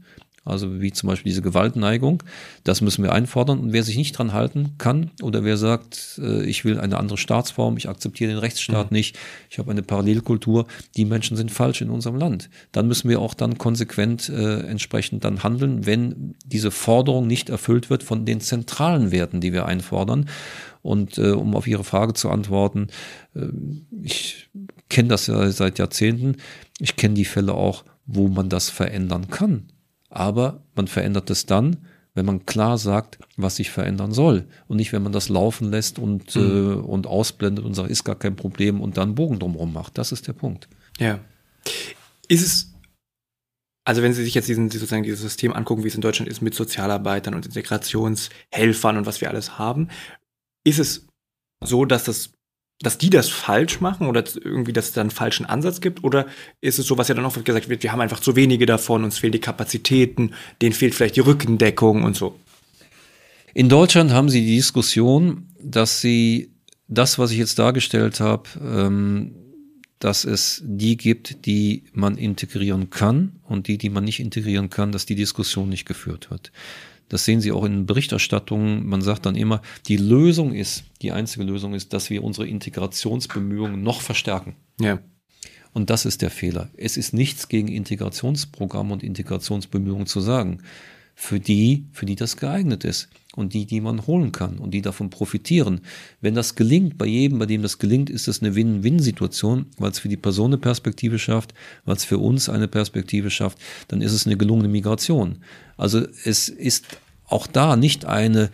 also wie zum Beispiel diese Gewaltneigung, das müssen wir einfordern. Und wer sich nicht dran halten kann oder wer sagt, äh, ich will eine andere Staatsform, ich akzeptiere den Rechtsstaat mhm. nicht, ich habe eine Parallelkultur, die Menschen sind falsch in unserem Land. Dann müssen wir auch dann konsequent äh, entsprechend dann handeln, wenn diese Forderung nicht erfüllt wird von den zentralen Werten, die wir einfordern. Und äh, um auf Ihre Frage zu antworten, äh, ich kenne das ja seit Jahrzehnten, ich kenne die Fälle auch, wo man das verändern kann. Aber man verändert es dann, wenn man klar sagt, was sich verändern soll. Und nicht, wenn man das laufen lässt und, mhm. äh, und ausblendet und sagt, ist gar kein Problem und dann einen Bogen drumherum macht. Das ist der Punkt. Ja. Ist es, also wenn Sie sich jetzt diesen, sozusagen dieses System angucken, wie es in Deutschland ist, mit Sozialarbeitern und Integrationshelfern und was wir alles haben, ist es so, dass das dass die das falsch machen oder irgendwie, dass es da einen falschen Ansatz gibt? Oder ist es so, was ja dann oft gesagt wird, wir haben einfach zu wenige davon, uns fehlen die Kapazitäten, denen fehlt vielleicht die Rückendeckung und so? In Deutschland haben sie die Diskussion, dass sie das, was ich jetzt dargestellt habe, ähm, dass es die gibt, die man integrieren kann und die, die man nicht integrieren kann, dass die Diskussion nicht geführt wird. Das sehen Sie auch in Berichterstattungen. Man sagt dann immer, die Lösung ist, die einzige Lösung ist, dass wir unsere Integrationsbemühungen noch verstärken. Ja. Und das ist der Fehler. Es ist nichts gegen Integrationsprogramme und Integrationsbemühungen zu sagen. Für die, für die das geeignet ist und die, die man holen kann und die davon profitieren. Wenn das gelingt, bei jedem, bei dem das gelingt, ist es eine Win-Win-Situation, weil es für die Person eine Perspektive schafft, weil es für uns eine Perspektive schafft, dann ist es eine gelungene Migration. Also es ist auch da nicht eine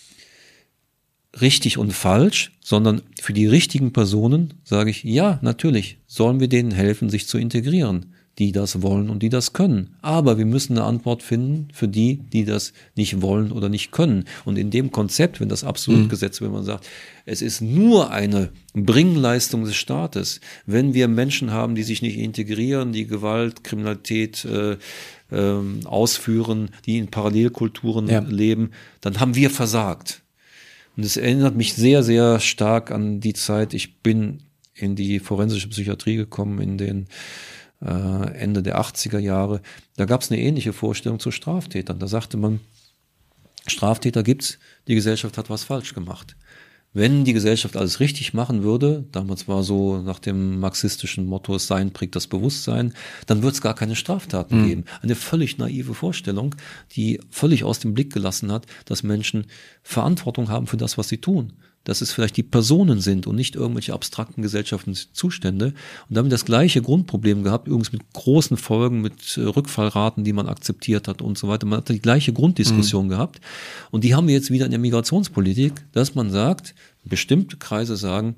richtig und falsch, sondern für die richtigen Personen sage ich, ja, natürlich sollen wir denen helfen, sich zu integrieren, die das wollen und die das können. Aber wir müssen eine Antwort finden für die, die das nicht wollen oder nicht können. Und in dem Konzept, wenn das absolut mhm. gesetzt wird, wenn man sagt, es ist nur eine Bringleistung des Staates, wenn wir Menschen haben, die sich nicht integrieren, die Gewalt, Kriminalität äh, äh, ausführen, die in Parallelkulturen ja. leben, dann haben wir versagt. Und es erinnert mich sehr, sehr stark an die Zeit, ich bin in die forensische Psychiatrie gekommen in den Ende der achtziger Jahre, da gab es eine ähnliche Vorstellung zu Straftätern. Da sagte man, Straftäter gibt's, die Gesellschaft hat was falsch gemacht. Wenn die Gesellschaft alles richtig machen würde, damals war so nach dem marxistischen Motto, es Sein prägt das Bewusstsein, dann wird es gar keine Straftaten mhm. geben. Eine völlig naive Vorstellung, die völlig aus dem Blick gelassen hat, dass Menschen Verantwortung haben für das, was sie tun. Dass es vielleicht die Personen sind und nicht irgendwelche abstrakten gesellschaftlichen Zustände. Und damit das gleiche Grundproblem gehabt, übrigens mit großen Folgen, mit Rückfallraten, die man akzeptiert hat und so weiter. Man hat die gleiche Grunddiskussion mhm. gehabt. Und die haben wir jetzt wieder in der Migrationspolitik, dass man sagt, bestimmte Kreise sagen,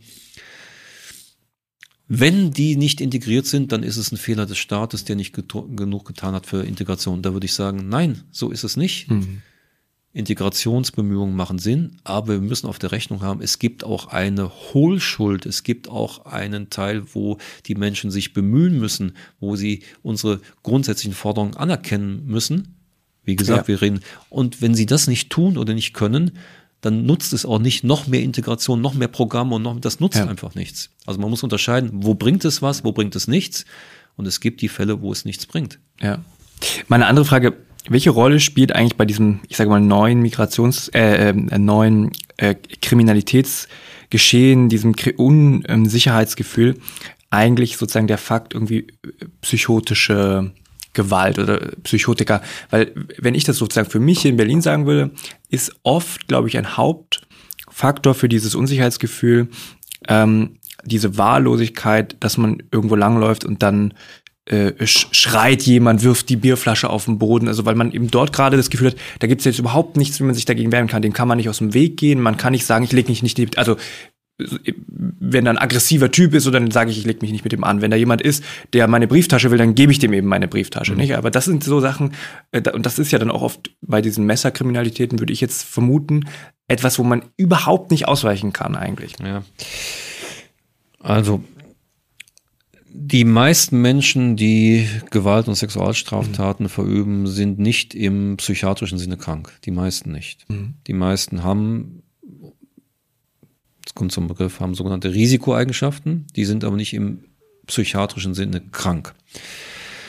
wenn die nicht integriert sind, dann ist es ein Fehler des Staates, der nicht get- genug getan hat für Integration. Da würde ich sagen, nein, so ist es nicht. Mhm. Integrationsbemühungen machen Sinn, aber wir müssen auf der Rechnung haben, es gibt auch eine Hohlschuld, es gibt auch einen Teil, wo die Menschen sich bemühen müssen, wo sie unsere grundsätzlichen Forderungen anerkennen müssen. Wie gesagt, ja. wir reden. Und wenn sie das nicht tun oder nicht können, dann nutzt es auch nicht noch mehr Integration, noch mehr Programme und noch, das nutzt ja. einfach nichts. Also man muss unterscheiden, wo bringt es was, wo bringt es nichts? Und es gibt die Fälle, wo es nichts bringt. Ja. Meine andere Frage, welche Rolle spielt eigentlich bei diesem, ich sage mal, neuen Migrations-, äh, äh, neuen äh, Kriminalitätsgeschehen, diesem Unsicherheitsgefühl eigentlich sozusagen der Fakt irgendwie psychotische Gewalt oder Psychotika? Weil wenn ich das sozusagen für mich hier in Berlin sagen würde, ist oft, glaube ich, ein Hauptfaktor für dieses Unsicherheitsgefühl ähm, diese Wahllosigkeit, dass man irgendwo langläuft und dann Äh, schreit jemand, wirft die Bierflasche auf den Boden, also weil man eben dort gerade das Gefühl hat, da gibt es jetzt überhaupt nichts, wie man sich dagegen wehren kann, dem kann man nicht aus dem Weg gehen, man kann nicht sagen, ich leg mich nicht, also wenn da ein aggressiver Typ ist, so dann sage ich, ich leg mich nicht mit dem an. Wenn da jemand ist, der meine Brieftasche will, dann gebe ich dem eben meine Brieftasche, mhm. nicht? Aber das sind so Sachen, und das ist ja dann auch oft bei diesen Messerkriminalitäten, würde ich jetzt vermuten, etwas, wo man überhaupt nicht ausweichen kann eigentlich. Ja. Also die meisten Menschen, die Gewalt- und Sexualstraftaten mhm. verüben, sind nicht im psychiatrischen Sinne krank. Die meisten nicht. Mhm. Die meisten haben, das kommt zum Begriff, haben sogenannte Risikoeigenschaften. Die sind aber nicht im psychiatrischen Sinne krank.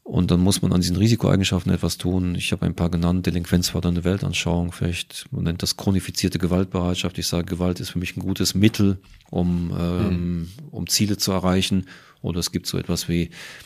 Und dann muss man an diesen Risikoeigenschaften etwas tun. Ich habe ein paar genannt, delinquenzfördernde Weltanschauung, vielleicht, man nennt das chronifizierte Gewaltbereitschaft. Ich sage, Gewalt ist für mich ein gutes Mittel, um, ähm, mhm. um Ziele zu erreichen. Oder es gibt so etwas wie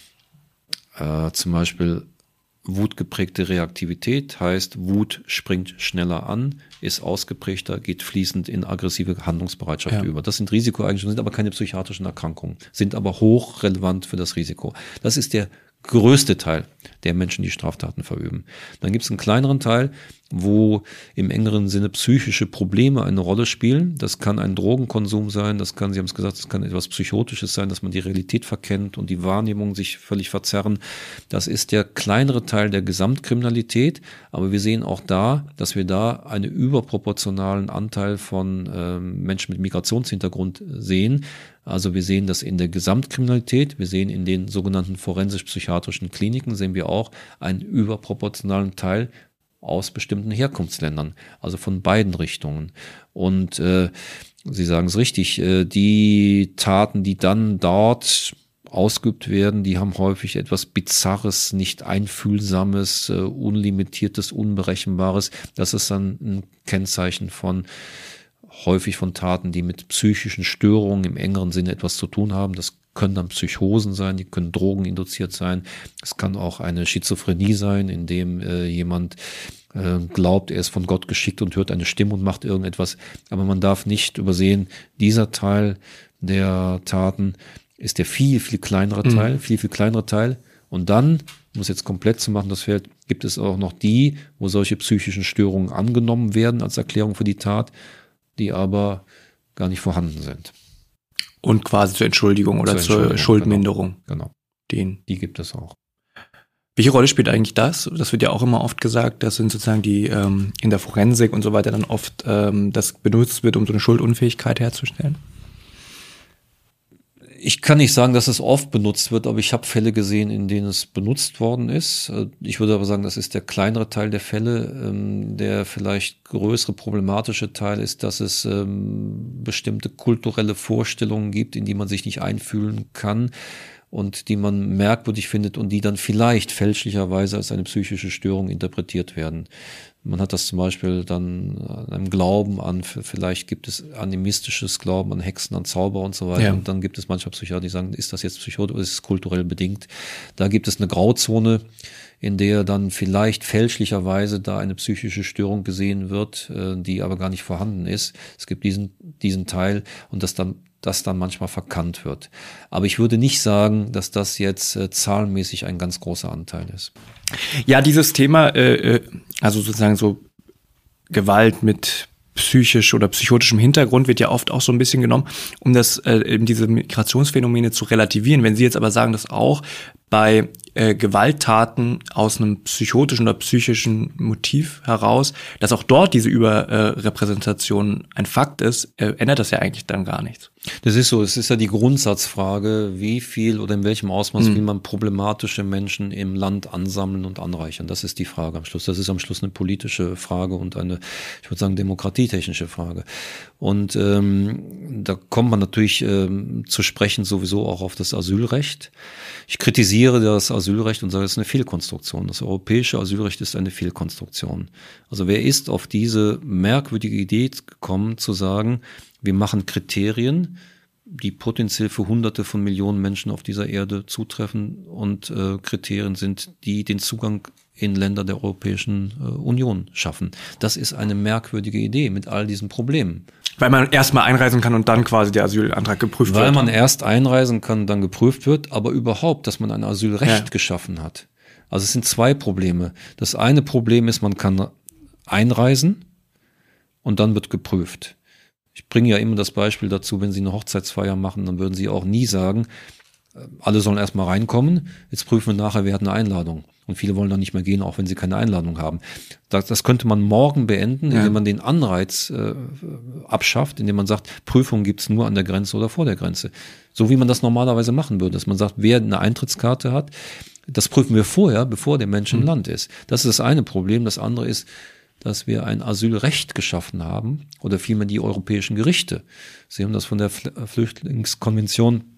äh, zum Beispiel wutgeprägte Reaktivität, heißt Wut springt schneller an, ist ausgeprägter, geht fließend in aggressive Handlungsbereitschaft ja. über. Das sind Risikoeigenschaften, sind aber keine psychiatrischen Erkrankungen, sind aber hochrelevant für das Risiko. Das ist der größte Teil der Menschen, die Straftaten verüben. Dann gibt es einen kleineren Teil, wo im engeren Sinne psychische Probleme eine Rolle spielen. Das kann ein Drogenkonsum sein, das kann, Sie haben es gesagt, das kann etwas Psychotisches sein, dass man die Realität verkennt und die Wahrnehmung sich völlig verzerren. Das ist der kleinere Teil der Gesamtkriminalität, aber wir sehen auch da, dass wir da einen überproportionalen Anteil von äh, Menschen mit Migrationshintergrund sehen. Also wir sehen das in der Gesamtkriminalität, wir sehen in den sogenannten forensisch-psychiatrischen Kliniken, sehen wir auch einen überproportionalen Teil aus bestimmten Herkunftsländern, also von beiden Richtungen. Und äh, Sie sagen es richtig, äh, die Taten, die dann dort ausgeübt werden, die haben häufig etwas Bizarres, nicht Einfühlsames, äh, Unlimitiertes, Unberechenbares. Das ist dann ein Kennzeichen von häufig von Taten, die mit psychischen Störungen im engeren Sinne etwas zu tun haben. Das können dann Psychosen sein, die können drogeninduziert sein. Es kann auch eine Schizophrenie sein, in dem äh, jemand äh, glaubt, er ist von Gott geschickt und hört eine Stimme und macht irgendetwas. Aber man darf nicht übersehen, dieser Teil der Taten ist der viel, viel kleinere Teil, mhm. viel, viel kleinere Teil. Und dann, um es jetzt komplett zu machen, das Feld, gibt es auch noch die, wo solche psychischen Störungen angenommen werden als Erklärung für die Tat, die aber gar nicht vorhanden sind. Und quasi zur Entschuldigung oder zur, zur Entschuldigung, Schuldminderung. Genau. genau. Den. Die gibt es auch. Welche Rolle spielt eigentlich das? Das wird ja auch immer oft gesagt, das sind sozusagen die ähm, in der Forensik und so weiter dann oft ähm, das benutzt wird, um so eine Schuldunfähigkeit herzustellen. Ich kann nicht sagen, dass es oft benutzt wird, aber ich habe Fälle gesehen, in denen es benutzt worden ist. Ich würde aber sagen, das ist der kleinere Teil der Fälle. Der vielleicht größere problematische Teil ist, dass es bestimmte kulturelle Vorstellungen gibt, in die man sich nicht einfühlen kann und die man merkwürdig findet und die dann vielleicht fälschlicherweise als eine psychische Störung interpretiert werden. Man hat das zum Beispiel dann an einem Glauben an, vielleicht gibt es animistisches Glauben an Hexen, an Zauber und so weiter. Ja. Und dann gibt es manchmal Psychiater, die sagen, ist das jetzt psychotisch oder ist es kulturell bedingt? Da gibt es eine Grauzone, in der dann vielleicht fälschlicherweise da eine psychische Störung gesehen wird, die aber gar nicht vorhanden ist. Es gibt diesen, diesen Teil und das dann das dann manchmal verkannt wird. Aber ich würde nicht sagen, dass das jetzt äh, zahlenmäßig ein ganz großer Anteil ist. Ja, dieses Thema, äh, also sozusagen so Gewalt mit psychisch oder psychotischem Hintergrund wird ja oft auch so ein bisschen genommen, um das äh, eben diese Migrationsphänomene zu relativieren. Wenn Sie jetzt aber sagen, dass auch bei äh, Gewalttaten aus einem psychotischen oder psychischen Motiv heraus, dass auch dort diese Überrepräsentation äh, ein Fakt ist, äh, ändert das ja eigentlich dann gar nichts. Das ist so, es ist ja die Grundsatzfrage, wie viel oder in welchem Ausmaß mhm. will man problematische Menschen im Land ansammeln und anreichern. Das ist die Frage am Schluss. Das ist am Schluss eine politische Frage und eine, ich würde sagen, demokratietechnische Frage. Und ähm, da kommt man natürlich ähm, zu sprechen sowieso auch auf das Asylrecht. Ich kritisiere das Asylrecht und sage, es ist eine Fehlkonstruktion. Das europäische Asylrecht ist eine Fehlkonstruktion. Also wer ist auf diese merkwürdige Idee gekommen, zu sagen, wir machen Kriterien, die potenziell für Hunderte von Millionen Menschen auf dieser Erde zutreffen und äh, Kriterien sind, die den Zugang in Länder der Europäischen äh, Union schaffen. Das ist eine merkwürdige Idee mit all diesen Problemen. Weil man erst mal einreisen kann und dann quasi der Asylantrag geprüft Weil wird. Weil man erst einreisen kann, dann geprüft wird, aber überhaupt, dass man ein Asylrecht ja. geschaffen hat. Also es sind zwei Probleme. Das eine Problem ist, man kann einreisen und dann wird geprüft. Ich bringe ja immer das Beispiel dazu, wenn Sie eine Hochzeitsfeier machen, dann würden Sie auch nie sagen, alle sollen erstmal reinkommen, jetzt prüfen wir nachher, wer hat eine Einladung. Und viele wollen dann nicht mehr gehen, auch wenn sie keine Einladung haben. Das, das könnte man morgen beenden, indem ja. man den Anreiz äh, abschafft, indem man sagt, Prüfungen gibt's nur an der Grenze oder vor der Grenze. So wie man das normalerweise machen würde, dass man sagt, wer eine Eintrittskarte hat, das prüfen wir vorher, bevor der Mensch im mhm. Land ist. Das ist das eine Problem. Das andere ist, dass wir ein Asylrecht geschaffen haben oder vielmehr die europäischen Gerichte. Sie haben das von der Flüchtlingskonvention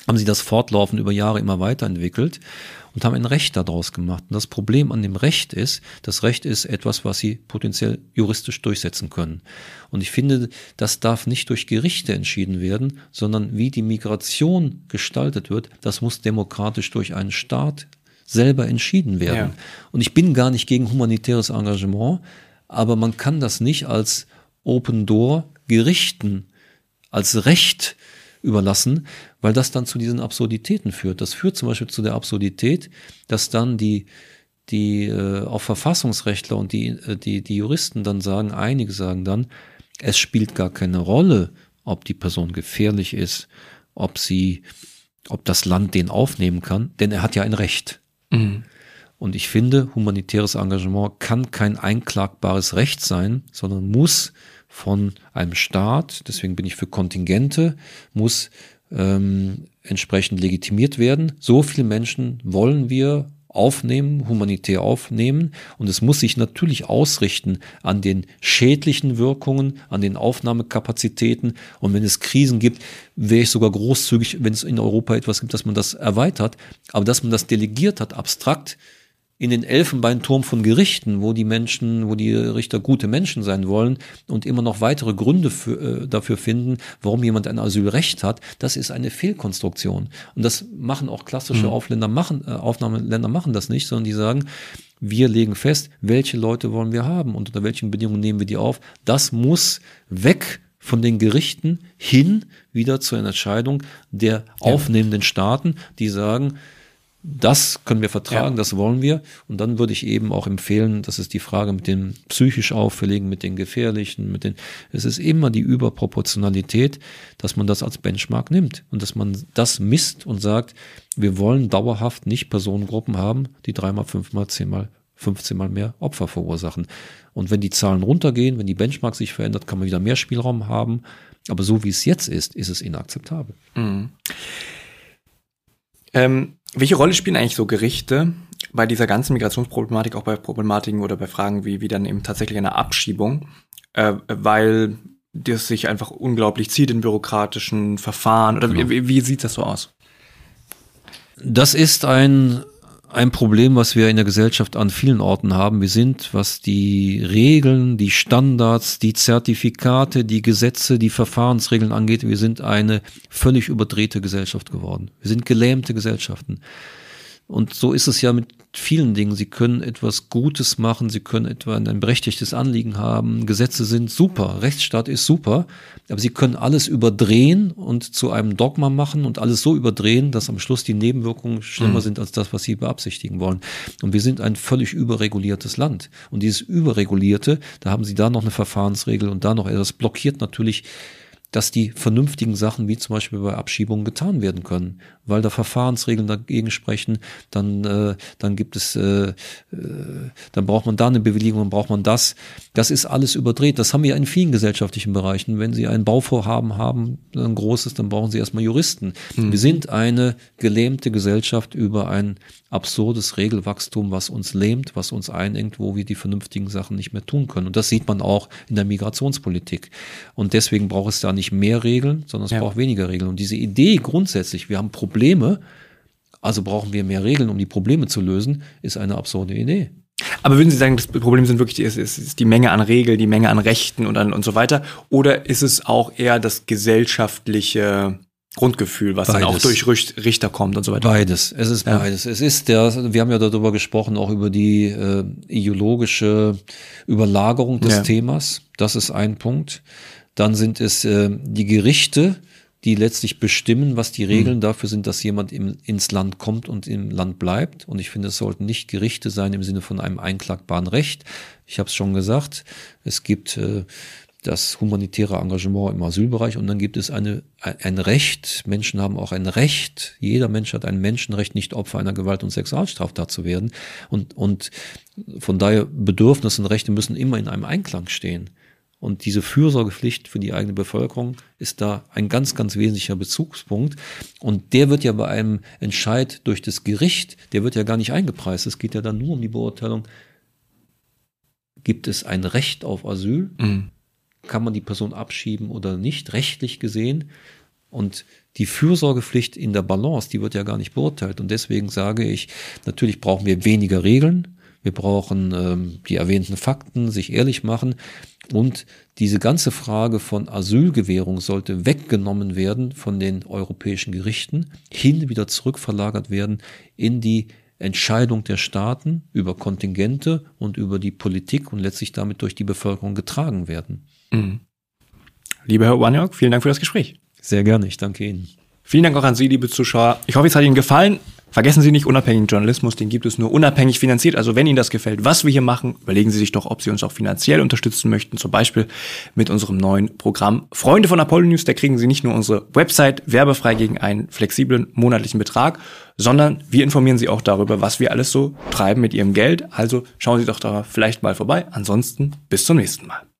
haben sie das fortlaufend über Jahre immer weiterentwickelt und haben ein Recht daraus gemacht. Und das Problem an dem Recht ist, das Recht ist etwas, was sie potenziell juristisch durchsetzen können. Und ich finde, das darf nicht durch Gerichte entschieden werden, sondern wie die Migration gestaltet wird, das muss demokratisch durch einen Staat selber entschieden werden. Ja. Und ich bin gar nicht gegen humanitäres Engagement, aber man kann das nicht als Open Door Gerichten, als Recht überlassen, weil das dann zu diesen Absurditäten führt. Das führt zum Beispiel zu der Absurdität, dass dann die, die äh, auch Verfassungsrechtler und die, äh, die, die Juristen dann sagen, einige sagen dann, es spielt gar keine Rolle, ob die Person gefährlich ist, ob sie, ob das Land den aufnehmen kann, denn er hat ja ein Recht. Mhm. Und ich finde, humanitäres Engagement kann kein einklagbares Recht sein, sondern muss von einem Staat, deswegen bin ich für Kontingente, muss ähm, entsprechend legitimiert werden. So viele Menschen wollen wir aufnehmen, humanitär aufnehmen, und es muss sich natürlich ausrichten an den schädlichen Wirkungen, an den Aufnahmekapazitäten, und wenn es Krisen gibt, wäre ich sogar großzügig, wenn es in Europa etwas gibt, dass man das erweitert, aber dass man das delegiert hat, abstrakt, in den Elfenbeinturm von Gerichten, wo die Menschen, wo die Richter gute Menschen sein wollen und immer noch weitere Gründe für, äh, dafür finden, warum jemand ein Asylrecht hat, das ist eine Fehlkonstruktion. Und das machen auch klassische mhm. Aufländer machen, äh, Aufnahmeländer machen das nicht, sondern die sagen, wir legen fest, welche Leute wollen wir haben und unter welchen Bedingungen nehmen wir die auf. Das muss weg von den Gerichten hin wieder zu einer Entscheidung der ja. aufnehmenden Staaten, die sagen, das können wir vertragen, ja. das wollen wir. Und dann würde ich eben auch empfehlen, das ist die Frage mit den psychisch Auffälligen, mit den Gefährlichen, mit den, es ist immer die Überproportionalität, dass man das als Benchmark nimmt und dass man das misst und sagt, wir wollen dauerhaft nicht Personengruppen haben, die dreimal, fünfmal, zehnmal, fünfzehnmal mehr Opfer verursachen. Und wenn die Zahlen runtergehen, wenn die Benchmark sich verändert, kann man wieder mehr Spielraum haben. Aber so wie es jetzt ist, ist es inakzeptabel. Mhm. Ähm, welche Rolle spielen eigentlich so Gerichte bei dieser ganzen Migrationsproblematik, auch bei Problematiken oder bei Fragen wie, wie dann eben tatsächlich eine Abschiebung, äh, weil das sich einfach unglaublich zieht in bürokratischen Verfahren, oder genau. wie, wie sieht das so aus? Das ist ein, ein Problem, was wir in der Gesellschaft an vielen Orten haben. Wir sind, was die Regeln, die Standards, die Zertifikate, die Gesetze, die Verfahrensregeln angeht, wir sind eine völlig überdrehte Gesellschaft geworden. Wir sind gelähmte Gesellschaften. Und so ist es ja mit vielen Dingen. Sie können etwas Gutes machen, sie können etwa ein berechtigtes Anliegen haben. Gesetze sind super, Rechtsstaat ist super, aber sie können alles überdrehen und zu einem Dogma machen und alles so überdrehen, dass am Schluss die Nebenwirkungen schlimmer mhm. sind als das, was sie beabsichtigen wollen. Und wir sind ein völlig überreguliertes Land. Und dieses Überregulierte, da haben sie da noch eine Verfahrensregel und da noch etwas, blockiert natürlich, dass die vernünftigen Sachen, wie zum Beispiel bei Abschiebungen, getan werden können, weil da Verfahrensregeln dagegen sprechen, dann äh, dann gibt es, äh, äh, dann braucht man da eine Bewilligung, dann braucht man das. Das ist alles überdreht. Das haben wir in vielen gesellschaftlichen Bereichen. Wenn Sie ein Bauvorhaben haben, ein großes, dann brauchen Sie erstmal Juristen. Mhm. Wir sind eine gelähmte Gesellschaft über ein absurdes Regelwachstum, was uns lähmt, was uns einengt, wo wir die vernünftigen Sachen nicht mehr tun können. Und das sieht man auch in der Migrationspolitik. Und deswegen braucht es da nicht mehr Regeln, sondern es ja. braucht weniger Regeln. Und diese Idee grundsätzlich, wir haben Probleme, also brauchen wir mehr Regeln, um die Probleme zu lösen, ist eine absurde Idee. Aber würden Sie sagen, das Problem sind wirklich die, ist, ist die Menge an Regeln, die Menge an Rechten und, an, und so weiter? Oder ist es auch eher das gesellschaftliche Grundgefühl, was beides. Dann auch durch Richter kommt und so weiter? Beides. Es ist ja. beides. Es ist der, wir haben ja darüber gesprochen, auch über die äh, ideologische Überlagerung des ja. Themas. Das ist ein Punkt. Dann sind es äh, die Gerichte, die letztlich bestimmen, was die Regeln mhm. dafür sind, dass jemand im, ins Land kommt und im Land bleibt. Und ich finde, es sollten nicht Gerichte sein im Sinne von einem einklagbaren Recht. Ich habe es schon gesagt, es gibt äh, das humanitäre Engagement im Asylbereich und dann gibt es eine, ein Recht. Menschen haben auch ein Recht. Jeder Mensch hat ein Menschenrecht, nicht Opfer einer Gewalt- und Sexualstraftat zu werden. Und, und von daher Bedürfnisse und Rechte müssen immer in einem Einklang stehen. Und diese Fürsorgepflicht für die eigene Bevölkerung ist da ein ganz, ganz wesentlicher Bezugspunkt. Und der wird ja bei einem Entscheid durch das Gericht, der wird ja gar nicht eingepreist. Es geht ja dann nur um die Beurteilung, gibt es ein Recht auf Asyl? Mhm. Kann man die Person abschieben oder nicht, rechtlich gesehen? Und Die Fürsorgepflicht in der Balance, die wird ja gar nicht beurteilt. Und deswegen sage ich, natürlich brauchen wir weniger Regeln. Wir brauchen ähm, die erwähnten Fakten, sich ehrlich machen. Und diese ganze Frage von Asylgewährung sollte weggenommen werden von den europäischen Gerichten, hin wieder zurückverlagert werden in die Entscheidung der Staaten über Kontingente und über die Politik und letztlich damit durch die Bevölkerung getragen werden. Mhm. Lieber Herr Urbaniak, vielen Dank für das Gespräch. Sehr gerne, ich danke Ihnen. Vielen Dank auch an Sie, liebe Zuschauer. Ich hoffe, es hat Ihnen gefallen. Vergessen Sie nicht, unabhängigen Journalismus, den gibt es nur unabhängig finanziert. Also wenn Ihnen das gefällt, was wir hier machen, überlegen Sie sich doch, ob Sie uns auch finanziell unterstützen möchten. Zum Beispiel mit unserem neuen Programm Freunde von Apollo News. Da kriegen Sie nicht nur unsere Website werbefrei gegen einen flexiblen monatlichen Betrag, sondern wir informieren Sie auch darüber, was wir alles so treiben mit Ihrem Geld. Also schauen Sie doch da vielleicht mal vorbei. Ansonsten bis zum nächsten Mal.